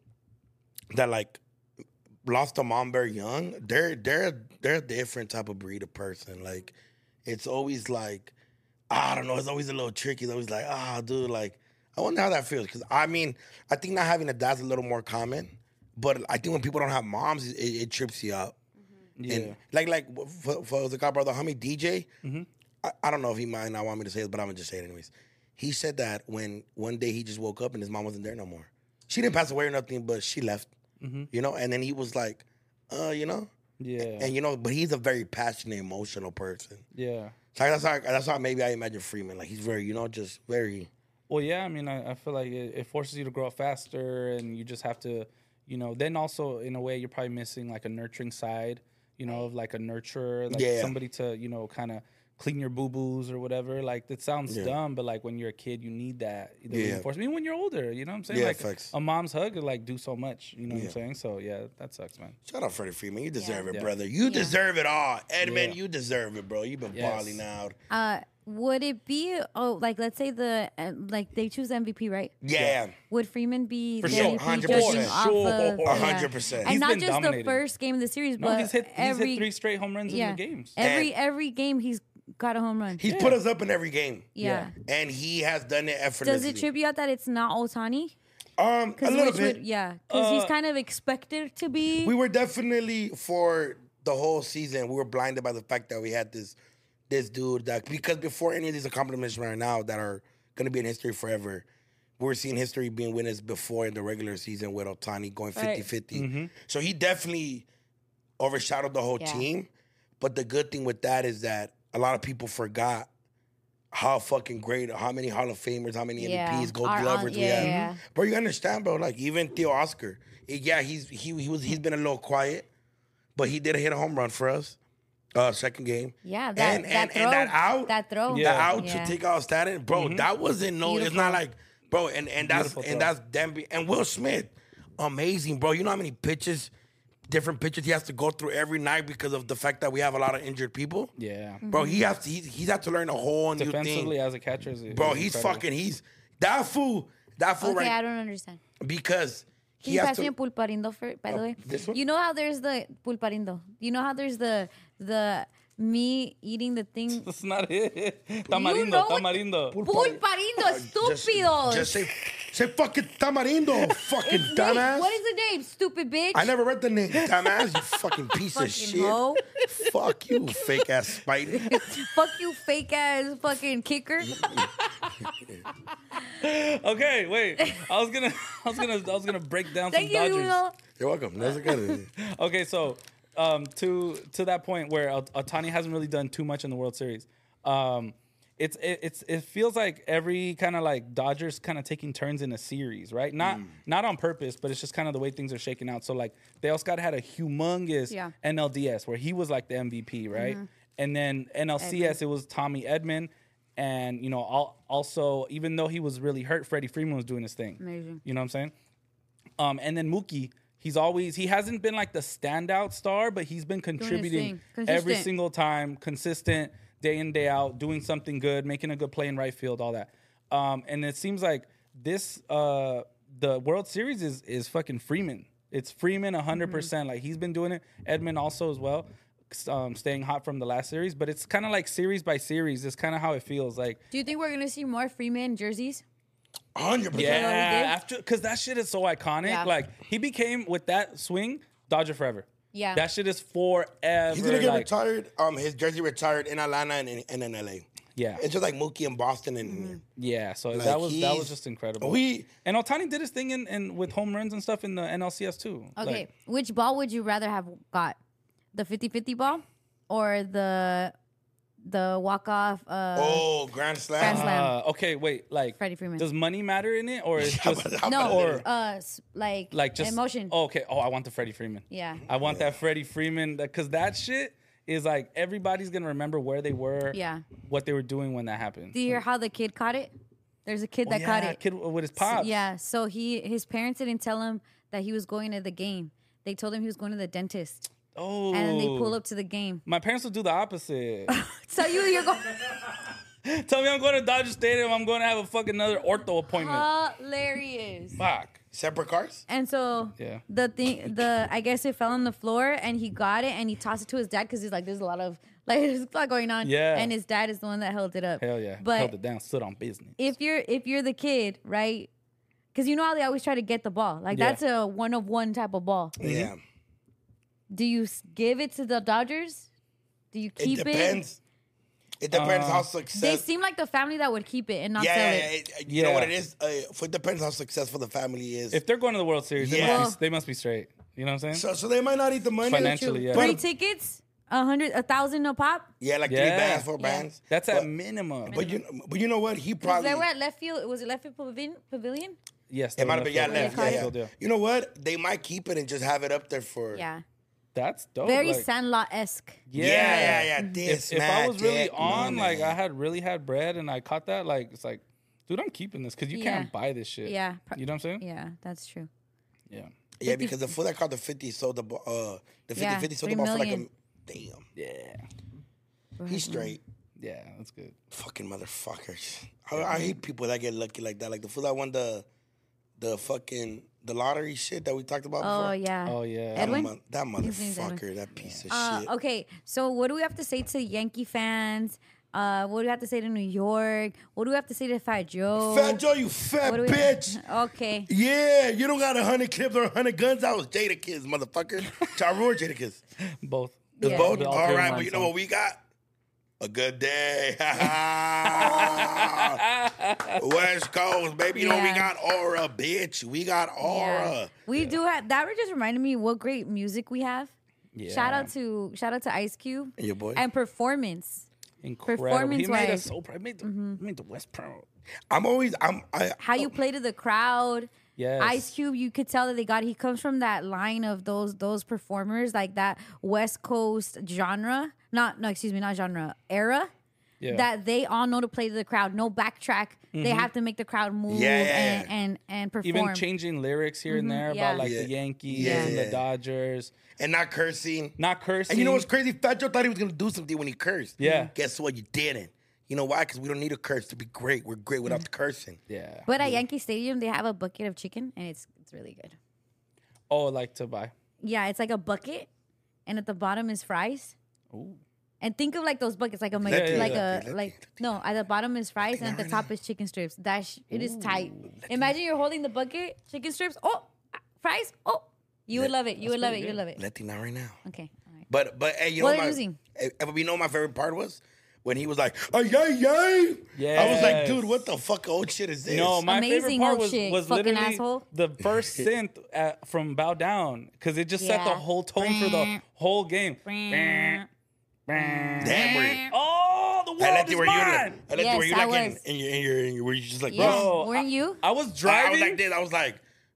that like lost a mom very young, they're they're they're a different type of breed of person. Like it's always like I don't know, it's always a little tricky. It's always like, ah, dude, like I wonder how that feels. Cause I mean, I think not having a dad's a little more common, but I think when people don't have moms, it, it trips you out. Yeah. And like like for, for the guy brother homie D J, Mm-hmm. I, I don't know if he might not want me to say it, but I'm gonna just say it anyways. He said that when one day he just woke up and his mom wasn't there no more. She didn't pass away or nothing, but she left. Mm-hmm. You know, and then he was like, uh, you know, yeah. and you know, but he's a very passionate, emotional person. yeah. So that's how that's how maybe I imagine Freeman. Like he's very, you know, just very. Well, yeah, I mean, I, I feel like it, it forces you to grow up faster, and you just have to, you know. Then also, in a way, you're probably missing like a nurturing side, you know, of like a nurturer, like Yeah. somebody to, you know, kind of clean your boo boos or whatever. Like that sounds Yeah. dumb, but like when you're a kid, you need that the Yeah. reinforcement. Even when you're older, you know what I'm saying? Yeah, like facts. a mom's hug could like do so much. You know what Yeah. I'm saying? So yeah, that sucks, man. Shout out Freddie Freeman. You deserve it, Yeah. brother. You deserve it all. Edmund, Yeah. you deserve it, bro. You've been Yes. balling out. Uh, would it be oh like let's say the uh, like they choose M V P, right? Yeah. Would Freeman be For the sure, M V P one hundred judging percent. off Sure. of A yeah. hundred percent. And He's not been just dominating. the first game of the series, No, but he's hit he's every hit three straight home runs yeah in the games. every And- every game he's got a home run. He's put us up in every game. yeah. And he has done it effortlessly. Does it trip you out that it's not Otani? Um, a Because little which bit. would yeah, because he's Uh, kind of expected to be. We were definitely for the whole season. We were blinded by the fact that we had this this dude that because before any of these accomplishments right now that are going to be in history forever, we're seeing history being witnessed before in the regular season with Ohtani going Right. fifty-fifty. So he definitely overshadowed the whole Yeah. team. But the good thing with that is that a lot of people forgot how fucking great, how many Hall of Famers, how many Yeah. M V Ps, Gold Our- Glovers we yeah, have. yeah. Bro, you understand, bro? Like even Theo Oscar, eh, yeah, he's he he was he's been a little quiet, but he did hit a home run for us, uh, second game. Yeah, that and that and, throw, and that out, that throw, the Yeah. out Yeah. to take out Stanton, bro. That wasn't no. It's Beautiful. not like, bro, and and that's Beautiful and throw. that's Denby and Will Smith, amazing, bro. You know how many pitches, different pitches he has to go through every night because of the fact that we have a lot of injured people. Yeah. Bro, he has to. He, he's had to learn a whole new Defensively thing. as a catcher, is, Bro, is he's incredible. fucking. He's that fool. That fool Okay, I right don't understand. because Can he you has pass me to. a pulparindo for, by the Oh, way? this one? You know how there's the pulparindo. You know how there's the the me eating the thing. That's not it. Tamarindo, know what- tamarindo. Pulparindo, Just, estúpidos. just say, say fucking tamarindo, fucking It's dumbass. name. What is the name, stupid bitch? I never read the name, dumbass. You fucking piece of Fucking shit. hoe. Fuck you, fake ass spider. Fuck you, fake ass fucking kicker. Okay, wait. I was gonna, I was gonna, I was gonna break down some Thank you, Dodgers. Uno. You're welcome. That's good. Okay, so um, to to that point where Ot- Ohtani hasn't really done too much in the World Series, um, it's it, it's it feels like every kind of like Dodgers kind of taking turns in a series, right? Not not on purpose, but it's just kind of the way things are shaking out. So like Dale Scott had a humongous Yeah. N L D S where he was like the M V P, right? And then N L C S it was Tommy Edman. And, you know, al- also, even though he was really hurt, Freddie Freeman was doing his thing. Amazing. You know what I'm saying? Um, and then Mookie, he's always, he hasn't been like the standout star, but he's been contributing thing. every Consistent. single time, consistent, day in, day out, doing something good, making a good play in right field, all that. Um, and it seems like this, uh, the World Series is, is fucking Freeman. It's Freeman one hundred percent. Mm-hmm. Like, he's been doing it. Edmund also as well. Um, staying hot from the last series, but it's kind of like series by series. It's kind of how it feels. Like, Do you think we're gonna see more Freeman jerseys? one hundred percent. yeah, what we did? after because that shit is so iconic. Yeah. Like he became with that swing, Dodger forever. Yeah. that shit is forever. He's gonna get like, retired. Um, his jersey retired in Atlanta and in, and in L A. Yeah, It's just like Mookie in Boston and Mm-hmm. yeah. So Like, that was that he's- was just incredible. we. and Ohtani did his thing in, in with home runs and stuff in the N L C S too. Okay, Like, which ball would you rather have got? The fifty-fifty ball or the the walk-off uh Oh, Grand Slam. Grand Slam. uh, okay, wait. Like, Freddie Freeman. does money matter in it, or is How just about- how No, about or- it? uh s- like like just emotion. Oh, okay. Oh, I want the Freddie Freeman. Yeah. I want that Freddie Freeman because that shit is like everybody's gonna remember where they were, Yeah. what they were doing when that happened. Do you hear how the kid caught it? There's a kid that yeah, caught it. kid with his pops. Yeah, so he his parents didn't tell him that he was going to the game. They told him he was going to the dentist. Oh. And then they pull up to the game. My parents will do the opposite. So you you're going Tell me I'm going to Dodger Stadium. I'm going to have a fucking another ortho appointment. hilarious. Fuck. Separate cars. And so Yeah. the thing, the I guess it fell on the floor, and he got it, and he tossed it to his dad because he's like, "There's a lot of like, there's a lot going on." Yeah. And his dad is the one that held it up. Hell yeah. But Held it down. Stood on business. if you're if you're the kid, right? Because you know how they always try to get the ball. Like Yeah. that's a one of one type of ball. Yeah. Do you s- give it to the Dodgers? Do you keep it it? depends. It depends Uh, how They successful. seem like the family that would keep it and not Yeah, sell yeah, it. yeah. It- You know Yeah. what it is? Uh, it depends how successful the family is. If they're going to the World Series, they, Yeah. must be, they must be straight. You know what I'm saying? so, so they might not eat the money. Financially, yeah. Three tickets, a hundred, a thousand a pop. Yeah, like three Yeah. bands, four Yeah. bands. That's at But- minimum. But you, but you know what? He Because probably. they were at left field. Was it left field pavilion? Pavilion? yes. It might have been yeah, field. left. Left Yeah, field, yeah. You know what? They might keep it and just have it up there for. Yeah. That's dope. Very like, Sandlot esque. yeah. Yeah, yeah, yeah. This If, if I was really magic on, money. like I had really had bread and I caught that, like it's like, dude, I'm keeping this because you Yeah. can't buy this shit. Yeah. You know what I'm saying? Yeah, that's true. Yeah. Yeah, because the fool that caught the fifty sold the ball. Uh, the fifty Yeah, fifty sold three the ball for like a. million. Damn. Yeah. He's straight. Yeah. That's good. Fucking motherfuckers. I, I hate people that get lucky like that. Like the fool that won the, the fucking the lottery shit that we talked about Oh before. yeah. Oh yeah. That, Edwin? mo- that His name's Edwin. motherfucker, that piece of Uh, shit. okay, so what do we have to say to Yankee fans? Uh, what do we have to say to New York? What do we have to say to Fat Joe? Fat Joe, you fat What do we- bitch. Okay. Yeah, you don't got a hundred clips or a hundred guns. I was Jada Kids, motherfucker. Ja Rule or Jada Kids. Both. It's Yeah. both. We all All feel right, one but you know song. what we got? A good day. West Coast, baby. You know, we Yeah. got aura, bitch. We got aura. Yeah. We do have that. Just reminded me what great music we have. Yeah. Shout out to shout out to Ice Cube And your boy. and performance. Incredible. He made Performance-wise. us so proud. Made the, made the West proud. I'm always, I'm, I, How you play to the crowd. Yes. Ice Cube, you could tell that they got. He comes from that line of those those performers, like that West Coast genre. Not no, excuse me, not genre era. Yeah. That they all know to play to the crowd. No backtrack. They have to make the crowd move Yeah, yeah, and, yeah. and and perform. Even changing lyrics here and there yeah. about like Yeah. the Yankees Yeah. and the Dodgers. and not cursing. Not cursing. And you know what's crazy? Fat Joe thought he was going to do something when he cursed. Yeah. Guess what? You didn't. You know why? Because we don't need a curse to be great. We're great without the cursing. Yeah. But at Yankee Stadium, they have a bucket of chicken, and it's it's really good. Oh, like to buy. Yeah, it's like a bucket, and at the bottom is fries. Ooh. And think of like those buckets, like a Let the- like let a the- like no. At the bottom is fries, and at the top is chicken strips. That sh- it is tight. Imagine you're holding the bucket, chicken strips. Oh, fries. Oh, you would love it. You would love it. You would love it. Letty, not right now. Okay, all right. But, but hey, you What know are my, you using? eh, eh, you know what my favorite part was? When he was like, oh, yay, yay. I was like, Yes. dude, what the fuck old shit is this? No, my Amazing favorite part old was, shit, was fucking literally asshole. the first synth at, from Bow Down because it just set the Yeah. whole tone for the whole game. Damn, were Oh, the I world let is you were you mine. I let Yes, you were you I like in, was. in your in your in your were you just like Yeah, Bro, weren't you? I was I, I driving. was like this. I was like,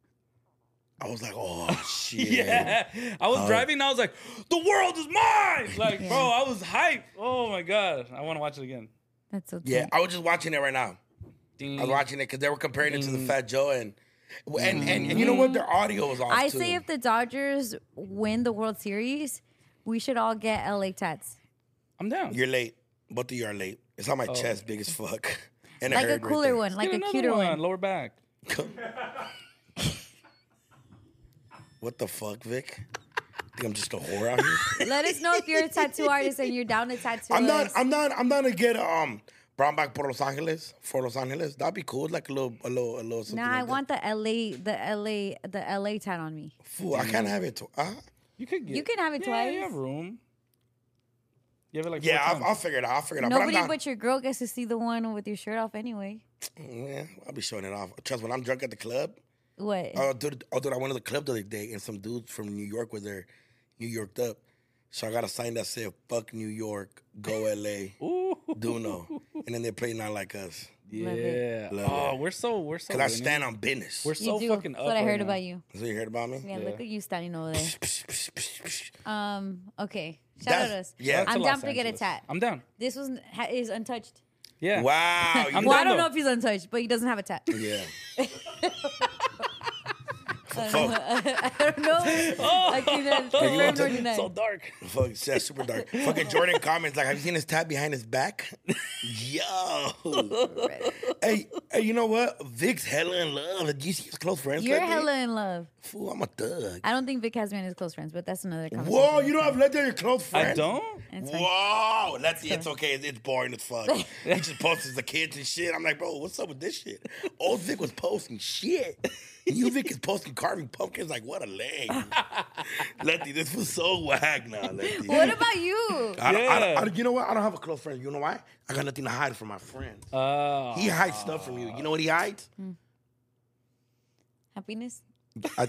I was like, oh shit. Yeah, I was driving. And I was like, "The world is mine!" Like, bro, I was hyped. Oh my god, I want to watch it again. That's so. Yeah, tight. I was just watching it right now. I was watching it because they were comparing it to the Fat Joe and and, and and you know what? Their audio was off I too. say if the Dodgers win the World Series, we should all get L A tats. I'm down. You're late. Both of you are late. It's on my chest, big as fuck. And it Like a hurt right cooler there. one, like Get a another cuter one. lower back. What the fuck, Vic? Think I'm just a whore out here? Let us know if you're a tattoo artist and you're down to tattoo I'm not. us. I'm not. I'm not to get um brown back for Los Angeles for Los Angeles. That'd be cool. Like a little, a little, a little. Something Nah, like I want the L A, the L A, the L A tat on me. that. Fool, I can't have it. Tw- uh, You could get. You can have it yeah, twice. You have room. You have it like yeah, four I'll, times. I'll figure it out. I'll figure it out. Nobody but I'm but your girl gets to see the one with your shirt off anyway. down. Yeah, I'll be showing it off. Trust, when I'm drunk at the club, What? oh dude, oh dude, I went to the club the other day and some dudes from New York was there, New Yorked up. So I got a sign that said "Fuck New York, go L A, Ooh. do no," and then they're playing Not Like Us. Love Yeah. it. Love oh, it. we're so we're so. Cause I winning. stand on business. We're you so do. fucking That's up. what I right heard now. about you. So you heard about me? Yeah, Yeah. look at you standing over there. Um. Okay. Shout That's- out us. yeah. To I'm Los down to get a Angeles. tat. I'm down. This was ha- is untouched. Yeah. Wow. You I'm Well, I down, don't though. know if he's untouched, but he doesn't have a tat. Yeah. Fuck, I don't know. I cannot confirm want nor to- deny. So dark. fuck, that's super dark. Fucking Jordan comments like, "Have you seen his tat behind his back?" Yo. hey, hey, you know what? Vic's hella in love. Did you see his close friends? You're lately? hella in love. Fool, I'm a thug. I don't think Vic has me in his close friends, but that's another conversation. Whoa, you don't have Letty on your close friends? I don't. It's fine. Whoa, Letty, it's okay. It's, it's boring as fuck. He just posts the kids and shit. I'm like, bro, what's up with this shit? Old Vic was posting shit. New Vic is posting carving pumpkins. Like, what a lame. Letty, this was so whack now, Letty. What about you? I, don't, I, don't, Yeah. I don't- you know what? I don't have a close friend. You know why? I got nothing to hide from my friends. Uh, He hides stuff from you. You know what he hides? Happiness? I,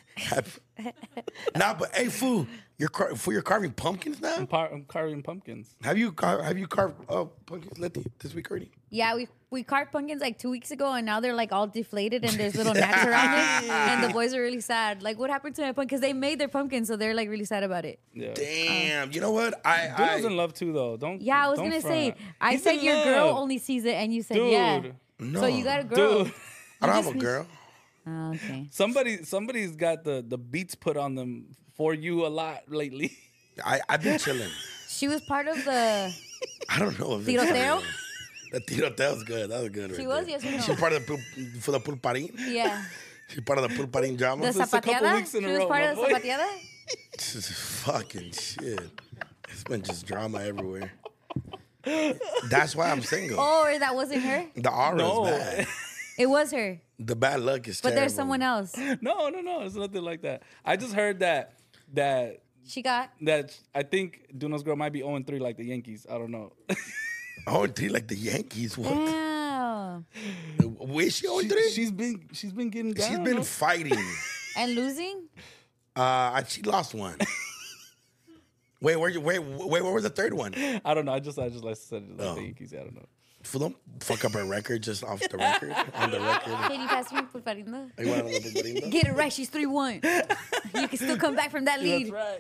nah, but hey, fool, you're car- fool, you're carving pumpkins now. I'm, par- I'm carving pumpkins. Have you car- have you carved uh, pumpkins, Letty, this week already? Yeah, we we carved pumpkins like two weeks ago, and now they're like all deflated, and there's little gnats around them, and the boys are really sad. Like, what happened to my pumpkin? Because they made their pumpkins, so they're like really sad about it. Yeah. Damn, you know what? I, Dude I was in love too, though. Don't. Yeah, I was don't gonna front. say. I He's said in your girl love. only sees it, and you said Dude. yeah. no, So you got a girl. Dude. I don't have just a need- girl. Oh, okay. Somebody, somebody's got the the beats put on them for you a lot lately. I I've been chilling. She was part of the. I don't know. If it's Tiroteo? chilling. The tiroteo was good. That was good. She right was, there. yes or no? She's part of the pul- for the pulparin. Yeah. She's part of the pulparin drama. The This is a couple zapateada. weeks in She a was row, part my of the boy. zapateada. This is fucking shit. It's been just drama everywhere. That's why I'm single. Oh, or that wasn't her. The aura No. is bad. It was her, The bad luck is but terrible. there's someone else. No, no, no. It's nothing like that. I just heard that that She got that I think Duno's girl might be oh and three like the Yankees. I don't know. Oh, and three like the Yankees. What? damn Where is she? Oh, and She, three? she's been she's been getting down. She's been no? fighting. and losing. Uh, she lost one. Wait, where you? Wait, wait, where was the third one? I don't know. I just I just like said it like Oh. the Yankees. I don't know. For don't fuck up her record just off the record on the record. Can you pass me Pulparindo? You want to put it in? Get it right. She's three one. You can still come back from that lead. right.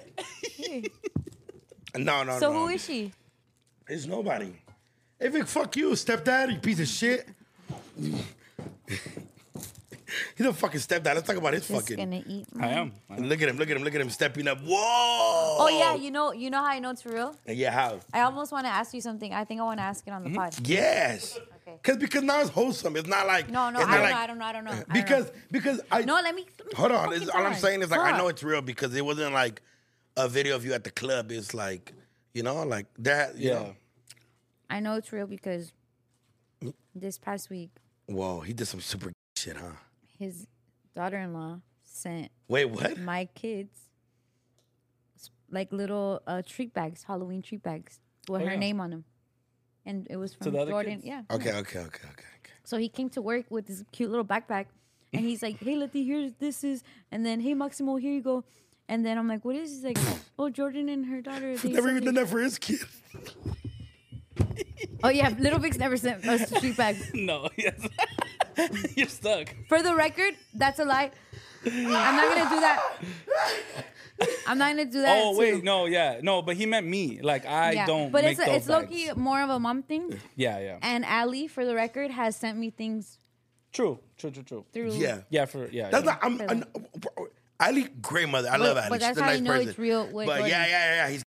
No, no, So no. who is she? It's nobody. Hey, Vic, fuck you, stepdad, you piece of shit. He's a fucking stepdad. Let's talk about his Just fucking. gonna eat. I am. I am. Look at him, look at him, look at him stepping up. Whoa! Oh yeah, you know, you know how I know it's real. Yeah, how? I almost want to ask you something. I think I want to ask it on the Mm-hmm. pod. Yes. Okay. Cause because now it's wholesome. It's not like No, no, it's I not don't like, know. I don't know. I don't know. I don't Because know. because I No, let me. Let me hold on. fucking It's, all I'm talk. saying is like I know Fuck. it's real because it wasn't like a video of you at the club. It's like you know like that. You Yeah. know. I know it's real because this past week, Whoa, he did some super shit, huh? his daughter-in-law sent Wait, what? my kids s- like little uh, treat bags, Halloween treat bags with Oh, her yeah. name on them, and it was from the other Jordan. kids? Yeah. Okay, okay, okay, okay, okay. So he came to work with this cute little backpack, and he's like, "Hey, Letty, here this is," and then, "Hey, Maximo, here you go." And then I'm like, "What is this?" He's like, "Oh, Jordan and her daughter." they Never sent even it." done that for his kid. Oh yeah, Little Vic's never sent us treat bags. No. Yes. You're stuck. For the record, that's a lie. I'm not gonna do that. I'm not gonna do that. Oh to- wait, no, yeah, no, but he meant me. Like I Yeah. don't. But make it's a, those it's low bags. key more of a mom thing. Yeah, yeah. And Ali, for the record, has sent me things True, true, true, true. through. Yeah. Yeah, for yeah. That's yeah. not. I'm. I'm Ali, great mother. I love Ali. but that's She's a how nice you know person. it's real with But Jordan. yeah, yeah, yeah. He's.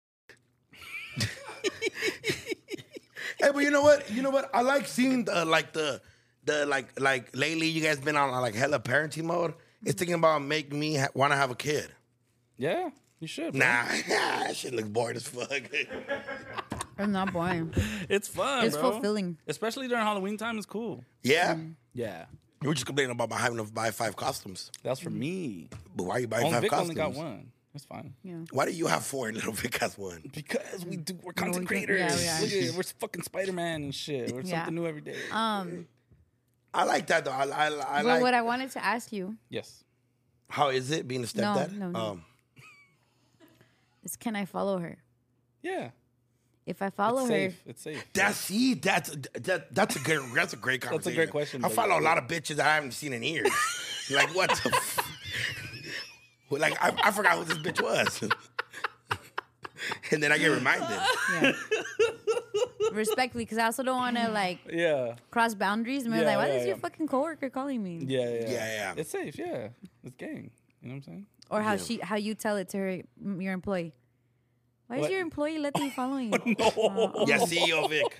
Hey, but you know what? You know what? I like seeing the like the the like like lately. You guys been on like hella parenting mode. It's thinking about making me ha- want to have a kid. Yeah, you should. bro. Nah, that shit looks boring as fuck. I'm not boring. It's fun. It's bro. fulfilling. Especially during Halloween time. It's cool. Yeah, Yeah, you were just complaining about having to buy five costumes. that's for me. But why are you buying Only five Vic costumes? only got one. That's fine. Yeah. Why do you have four and Little Vic has one? Because we do. We're we content can- creators. yeah, we are. Look at it. We're fucking Spider Man and shit. We're Yeah. something new every day. Um. I like that though. I, I, I But like. what I wanted to ask you Yes. How is it being a stepdad? no, no. Um, is, can I follow her? Yeah. If I follow It's her, safe. It's safe. That's see, that's that, that's a good that's a great That's a conversation. great question, I but follow yeah. a lot of bitches that I haven't seen in years. Like what the f- like I, I forgot who this bitch was. And then I get reminded. yeah. respectfully, because I also don't want to like Yeah. cross boundaries. And be Yeah, like, why yeah, is your yeah. fucking coworker calling me? Yeah, yeah. Yeah, yeah. It's safe. Yeah. It's gang. You know what I'm saying? Or how Yeah. she, how you tell it to her, m- your employee. Why is What? your employee letting you following you? No. Yeah, C E O Vic.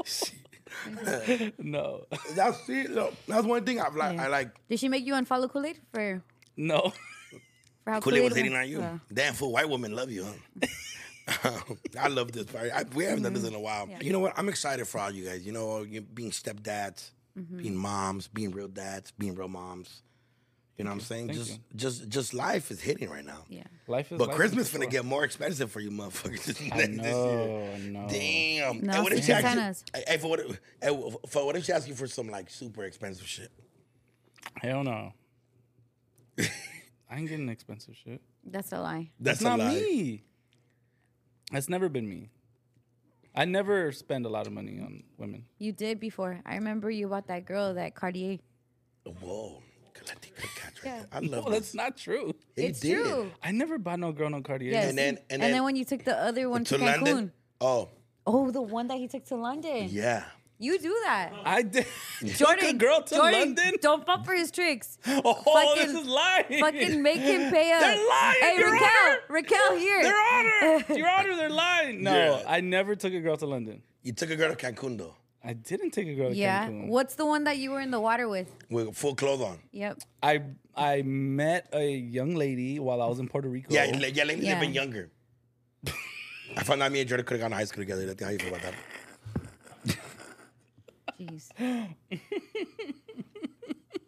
No. That's see, look, that's one thing I've like Yeah. I like Did she make you unfollow Kool-Aid for No. for how Kool-Aid was Kool-Aid hitting went? on you. Uh, Damn fool, white women love you, huh? I love this part. I, we haven't done this in a while. You know what? I'm excited for all you guys. You know, you being stepdads, Mm-hmm. being moms, being real dads, being real moms. You know what I'm saying? Thank just, you. just, just life is hitting right now. yeah. Life is But life Christmas for finna sure. get more expensive for you motherfuckers this, I this know, year. I know. Damn. No, Hey, what if it's she ask you? Santa's. Hey, for what? Hey, for what if she asks you for some like super expensive shit? Hell no. I ain't getting expensive shit. That's a lie. That's That's not a lie. me. That's never been me. I never spend a lot of money on women. You did before. I remember you bought that girl that Cartier. Whoa. Good, good catch right Yeah. there. I love No, that. that's not true. Yeah, you It's did. true. I never bought no girl no Cartier. Yes. And then- and, and then, then- when you took the other one to, To Cancun. London? Oh, Oh, the one that he took to London. yeah. You do that. I did. Jordan, Took a girl to Jordan, London. don't fall for his tricks. Oh, fucking- this is lying. Fucking make him pay up. They're lying, Hey, Your Raquel, Honor. Raquel, here. Their Honor, Your Honor, they're lying. No, Yeah. I never took a girl to London. You took a girl to Cancun though, I didn't take a girl to Yeah. Cancun. What's the one that you were in the water with? with full clothes on. Yep. I I met a young lady while I was in Puerto Rico. Yeah, yeah, yeah, ladies Yeah. have been younger. I found out me and Jordan could have gone to high school together. How you feel about that? Jeez. You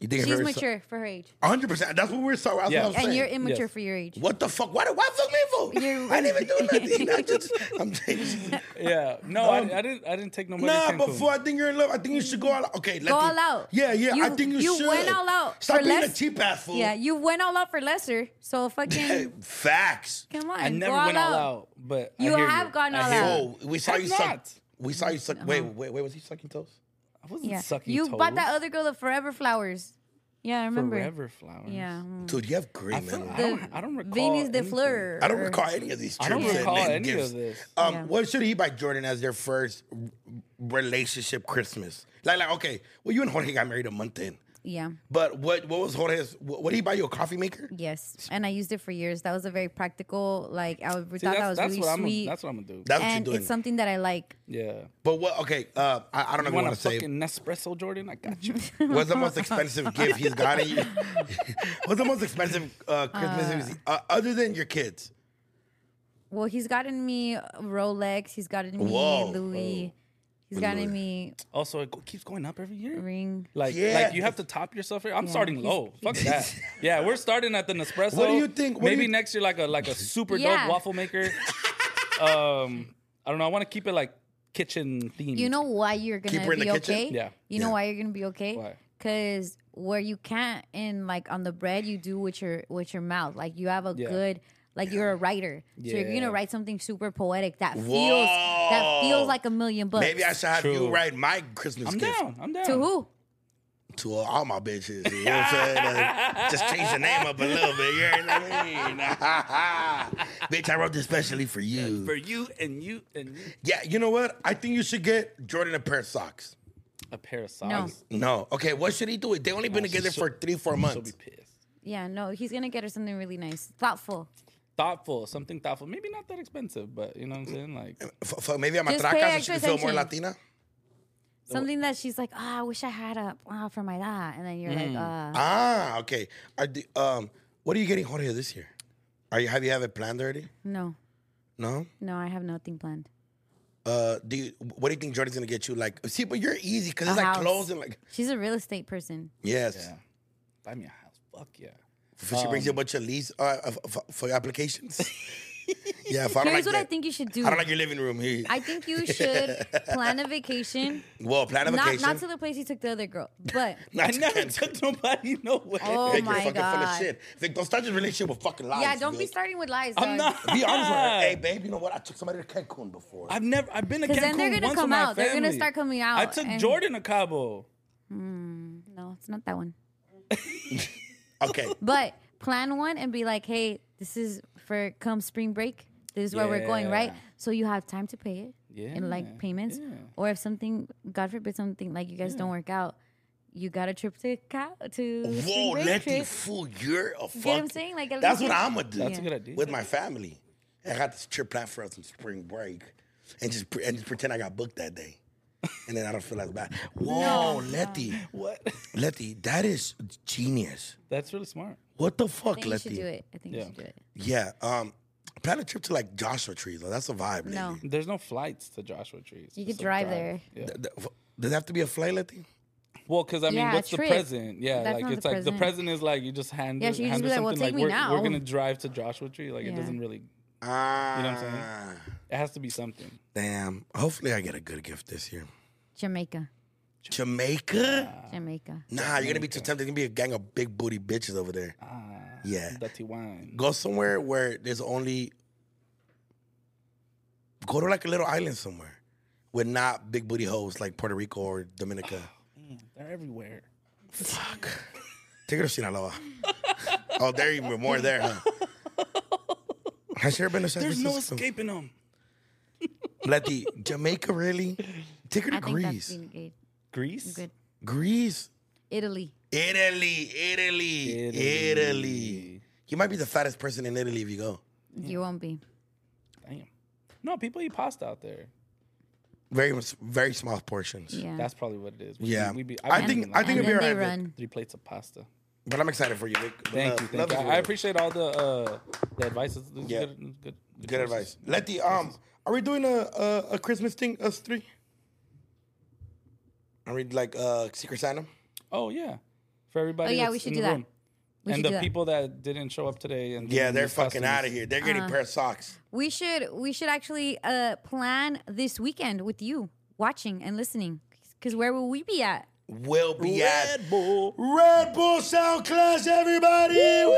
think She's her mature for her age, one hundred percent. That's what we're so. That's Yeah. what I was and saying. you're immature Yes. for your age. What the fuck? What? What fuck me for? You're- I didn't even do nothing. I just, I'm saying. Yeah. No, I, I didn't. I didn't take nobody. Nah, to Cancun. before I think you're in love, I think you should go all out. Okay, Go all out. Yeah, yeah. You- I think you, you should. went all out Stop for being less- a cheap ass fool. Yeah, you went all out for lesser, so Hey, fucking facts. come on. I never go went all all out. out, but I You hear have you. gone I all hear out. you. Oh, we saw Have you suck. not. We saw you suck. Wait, wait, wait. Was he sucking toes? I wasn't Yeah, sucking you toes. bought that other girl the Forever Flowers. Yeah, I remember. Forever flowers. Yeah. mm. Dude, you have great I, feel, memory. I, don't, I don't recall. Venus de anything. Fleur. I don't recall any of these I don't trips and- recall and any gifts. of this. Um, Yeah. What should he buy Jordan as their first r- relationship Christmas? Like, like, okay, well, you and Jorge got married a month in, Yeah. but what, what was Jorge's? What, what did he buy you a coffee maker? Yes, and I used it for years. That was a very practical. Like I would- See, thought that's, that was that's really what I'm. sweet, That's what I'm gonna do. That's what and you're doing. it's something that I like. yeah. But what? Okay, uh, I, I don't know if You you want want a to say. fucking Nespresso, Jordan? I got you. What's the most expensive gift he's gotten you? What's the most expensive uh, Christmas gift uh, other than your kids? Well, he's gotten me Rolex. He's gotten me Whoa. Louis. He's Louis. gotten me Also, it go- keeps going up every year. ring. Like, Yeah. like you have to top yourself. Here. I'm Yeah, starting he's- low. Fuck that. Yeah, we're starting at the Nespresso. What do you think- what do Maybe you- next year, like a like a super Yeah. dope waffle maker. um, I don't know. I want to keep it like kitchen themed. You know why you're Keep gonna her in be the kitchen? okay? Yeah. You know Yeah. why you're gonna be okay? Why? Because where you can't in like on the bread, you do with your with your mouth. Like you have a Yeah. good. Like you're a writer, so you're Yeah. gonna write something super poetic that feels Whoa. that feels like a million bucks. Maybe I should have True. you write my Christmas I'm gift down. I'm down. to who? to uh, all my bitches. You know what I'm saying? Like, just change the name up a little bit. You know what I mean? Bitch, I wrote this specially for you. For you and you and you. Yeah, you know what? I think you should get Jordan a pair of socks. A pair of No. socks. No. Okay, what should he do? They only been Oh, together she'll- for three, four She'll months. be pissed. Yeah, no, he's gonna get her something really nice, thoughtful. Thoughtful, something thoughtful. Maybe not that expensive, but you know what I'm saying? Like, F- f- maybe a Just pay matraca so she extra can feel more attention. Latina. Something that she's like, oh, I wish I had a wow for my that, and then you're like, uh, Ah, okay. Are the, um, what are you getting Jorge this year? Are you have you have it planned already? no, No. no, I have nothing planned. Uh, do you? What do you think Jordan's gonna get you? Like, see, but you're easy because it's A like house. clothes and like. She's a real estate person. Yes. yeah, buy me a house. Fuck yeah. If she brings you a bunch of lease uh, uh, f- for your applications. Yeah, if I don't Here's like what I that- think you should do. I don't like your living room here. I think you should plan a vacation. well, plan a Not vacation. not to the place you took the other girl, but Not I to never Cancun. took nobody nowhere. Oh Vic, my you're fucking full of God. shit. Vic, don't start your relationship with fucking lies. yeah, don't be Vic. starting with lies. I'm dog. not. Be honest with her. Hey, babe, you know what? I took somebody to Cancun before. I've never. I've been to Cancun Because then they're gonna once come with my out. They're gonna family. start coming out, I took and- Jordan to Cabo. No, it's not that one. Okay. But plan one and be like, hey, this is for come spring break. This is where we're going, right? Yeah. So you have time to pay it in Yeah, like payments. yeah. Or if something, God forbid, something like you guys don't work out, you got a trip to Cal to Whoa, spring break let the trip. fool. You're a You fuck. get what I'm saying? Like at That's least what you- I'm gonna do. That's Yeah. a good idea. With my family. I got this trip planned for us on spring break, and just pre- and just pretend I got booked that day, and then I don't feel as bad. Whoa, Letty, What? Letty, that is genius. That's really smart. What the I fuck, think you Letty? should do it. I think you Yeah. should do it. Yeah, um, plan a trip to like Joshua Tree though. That's a vibe. No. Lady. There's no flights to Joshua Tree. It's You just could a drive there. Yeah. Th- th- Does it have to be a flight, Letty? Well, because I mean, Yeah, what's trip. the present? Yeah, That's like not it's the like the present. present is like you just hand. Yeah, it- she can hand just her be like, well, something take me we're, now. we're gonna drive to Joshua Tree. Like Yeah. it doesn't really. Ah, You know what I'm saying? It has to be something. Damn. Hopefully, I get a good gift this year. Jamaica. Jamaica? Jamaica. Nah, you're gonna be too tempted. There's gonna be a gang of big booty bitches over there. Ah, Yeah. dirty wine. Go somewhere where there's only. Go to like a little island somewhere with not big booty hoes like Puerto Rico or Dominica. Man, they're everywhere. Fuck. Take her to Sinaloa. Oh, there you were more there, huh? Has she ever been to San There's no Francisco? escaping them. Letty, Jamaica, really? Take her to I think that's Greece. being good. Greece. good. Greece? Italy. Italy, Italy, Italy, Italy. You might be the fattest person in Italy if you go. You won't be. Damn. No, people eat pasta out there. Very, very small portions. Yeah. That's probably what it is. We Yeah. Be, we be, I I've think- eaten, I like, think and it'll be then they alright, Vic. run. three plates of pasta. But I'm excited for you, Vic. Thank Love- you, love thank you. is I real. appreciate all the uh, the advice. It's, it's Yeah. good, it's good, Good choices. advice. Letty, um, are we doing a, a a Christmas thing, us three? Are we like uh Secret Santa? Oh yeah, for everybody. Oh, yeah, that's we should in do the that. room. We And should do the that. people that didn't show up today and Yeah, didn't they're use fucking costumes. out of here. They're getting Uh. a pair of socks. We should we should actually uh, plan this weekend with you watching and listening. Because where will we be at? Will be at Red Bull. Red Bull Sound Clash, everybody. Woo!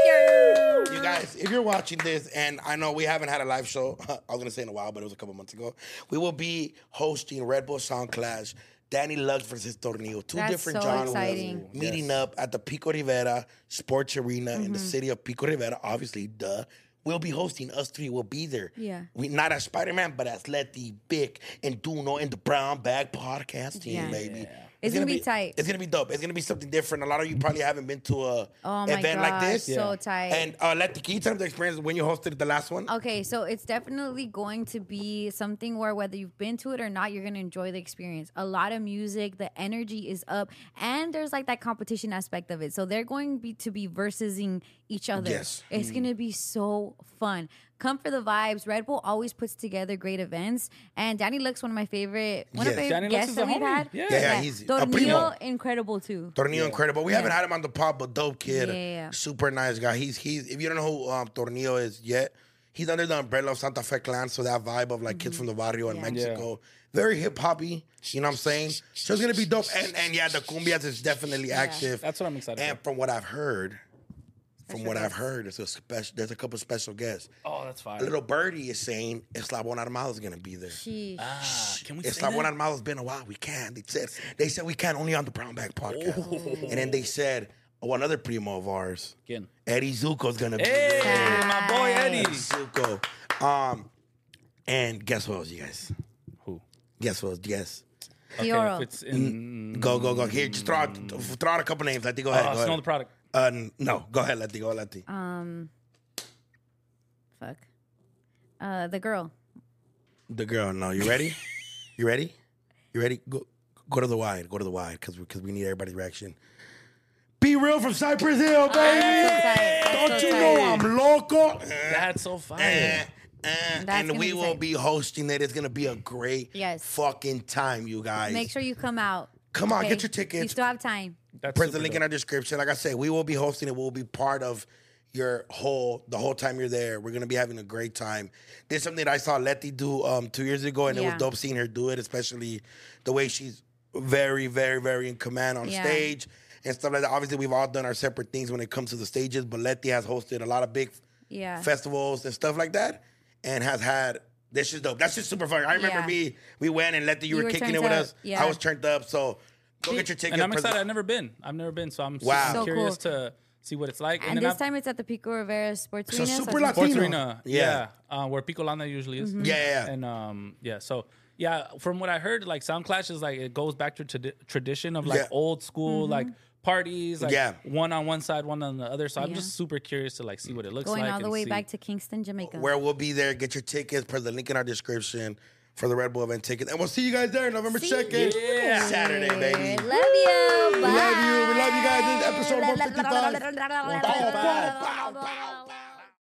Yeah. You guys, if you're watching this, and I know we haven't had a live show, I was gonna say in a while, but it was a couple months ago. We will be hosting Red Bull Sound Clash, Danny Lux versus Tornillo, two That's different so genres, exciting. meeting Yes. up at the Pico Rivera Sports Arena in the Mm-hmm. city of Pico Rivera. Obviously, duh. We'll be hosting. Us three will be there. Yeah. We not as Spider Man, but as Letty, Vic, and Duno, and the Brown Bag Podcast team, Yeah. baby. It's gonna be tight. It's gonna be dope. It's gonna be something different. A lot of you probably haven't been to a Oh my event like gosh, this. so Yeah. tight. And uh, Letty, can you tell them the experience when you hosted the last one? Okay, so it's definitely going to be something where whether you've been to it or not, you're going to enjoy the experience. A lot of music, the energy is up, and there's like that competition aspect of it. So they're going be, to be versusing each other. Yes. It's going to be so fun. Come for the vibes. Red Bull always puts together great events, and Danny Lux, one of my favorite, one Yes. of my Danny favorite Lux guests is that a we've homie. had. Yeah. Yeah, yeah, he's a Tornillo, primo. incredible too. Tornillo incredible. We haven't had him on the pod, but dope kid. Yeah, yeah. Super nice guy. He's he's if you don't know who um, Tornillo is yet, he's under the umbrella of Santa Fe Clan, so that vibe of like kids from the barrio in Yeah. Mexico. Very hip hoppy, you know what I'm saying? So it's gonna be dope. And and yeah, the cumbias is definitely active. That's what I'm excited And for. from what I've heard, from Special what I've guests. heard, there's a special there's a couple special guests. Oh, that's fine. Little Birdie is saying Eslabon Armado is gonna be there. Sheesh. Ah, can we It's say like one that? Armado's been a while. We can. They said they said we can only on the Brown Bag podcast. And then they said, oh, another primo of ours, Again. Eddie Zuko's gonna be Hey, there. my boy Eddie. Eddie Zuko. Um, and guess what else, you guys? Who? Guess what else? Guess. Okay, Fioro. if it's in. Go, go, go. Here, just throw out, throw out a couple names. Letty, go ahead. Uh, go Snow the ahead. product. Uh, n- no, go ahead, Letty. Go, Letty. Um, fuck. Uh, the girl. The girl. No, you ready? You ready? You ready? Go, go to the wide. Go to the wide because because we need everybody's reaction. Be real from Cypress Hill, baby. That's so tight. That's Don't so you tight. know I'm local? That's so fire. Eh, eh, That's and gonna we be will tight. be hosting it. It's gonna be a great Yes. fucking time, you guys. Make sure you come out. Come on, okay? get your You tickets. still have time. That's Press the super link in dope. our description. Like I said, we will be hosting it. We'll be part of your whole the whole time you're there. We're gonna be having a great time. There's something that I saw Letty do um, two years ago, and it Yeah. was dope seeing her do it, especially the way she's very, very, very in command on Yeah. stage and stuff like that. Obviously, we've all done our separate things when it comes to the stages, but Letty has hosted a lot of big Yeah. festivals and stuff like that, and has had. This is dope. That's just super fun. I remember Yeah. me. We went and Letty, you, You were were kicking turned it with up. us. Yeah. I was turned up. So go get your ticket. And I'm Press- excited. I've never been. I've never been, so I'm Wow. super So curious cool. to see what it's like. And then this I've- time it's at the Pico Rivera Sports So Arena. super it's Latino. Sports Latino. Arena, Yeah. yeah, uh, where Pico Landa usually is. Mm-hmm. Yeah, yeah, yeah. And um, yeah, so yeah, from what I heard, like Sound Clash is like it goes back to tradi- tradition of like Yeah. old school Mm-hmm. like parties, like Yeah. one on one side, one on the other. So I'm Yeah. just super curious to like see what it looks Going like. all the and way see- back to Kingston, Jamaica. Where we'll be there. Get your tickets per the link in our description for the Red Bull event ticket. And we'll see you guys there November See second. Yeah. Saturday, baby. Love you. We love you. We love you guys. This is episode Bye. one fifty-five. Bow, bow, bow, bow, bow.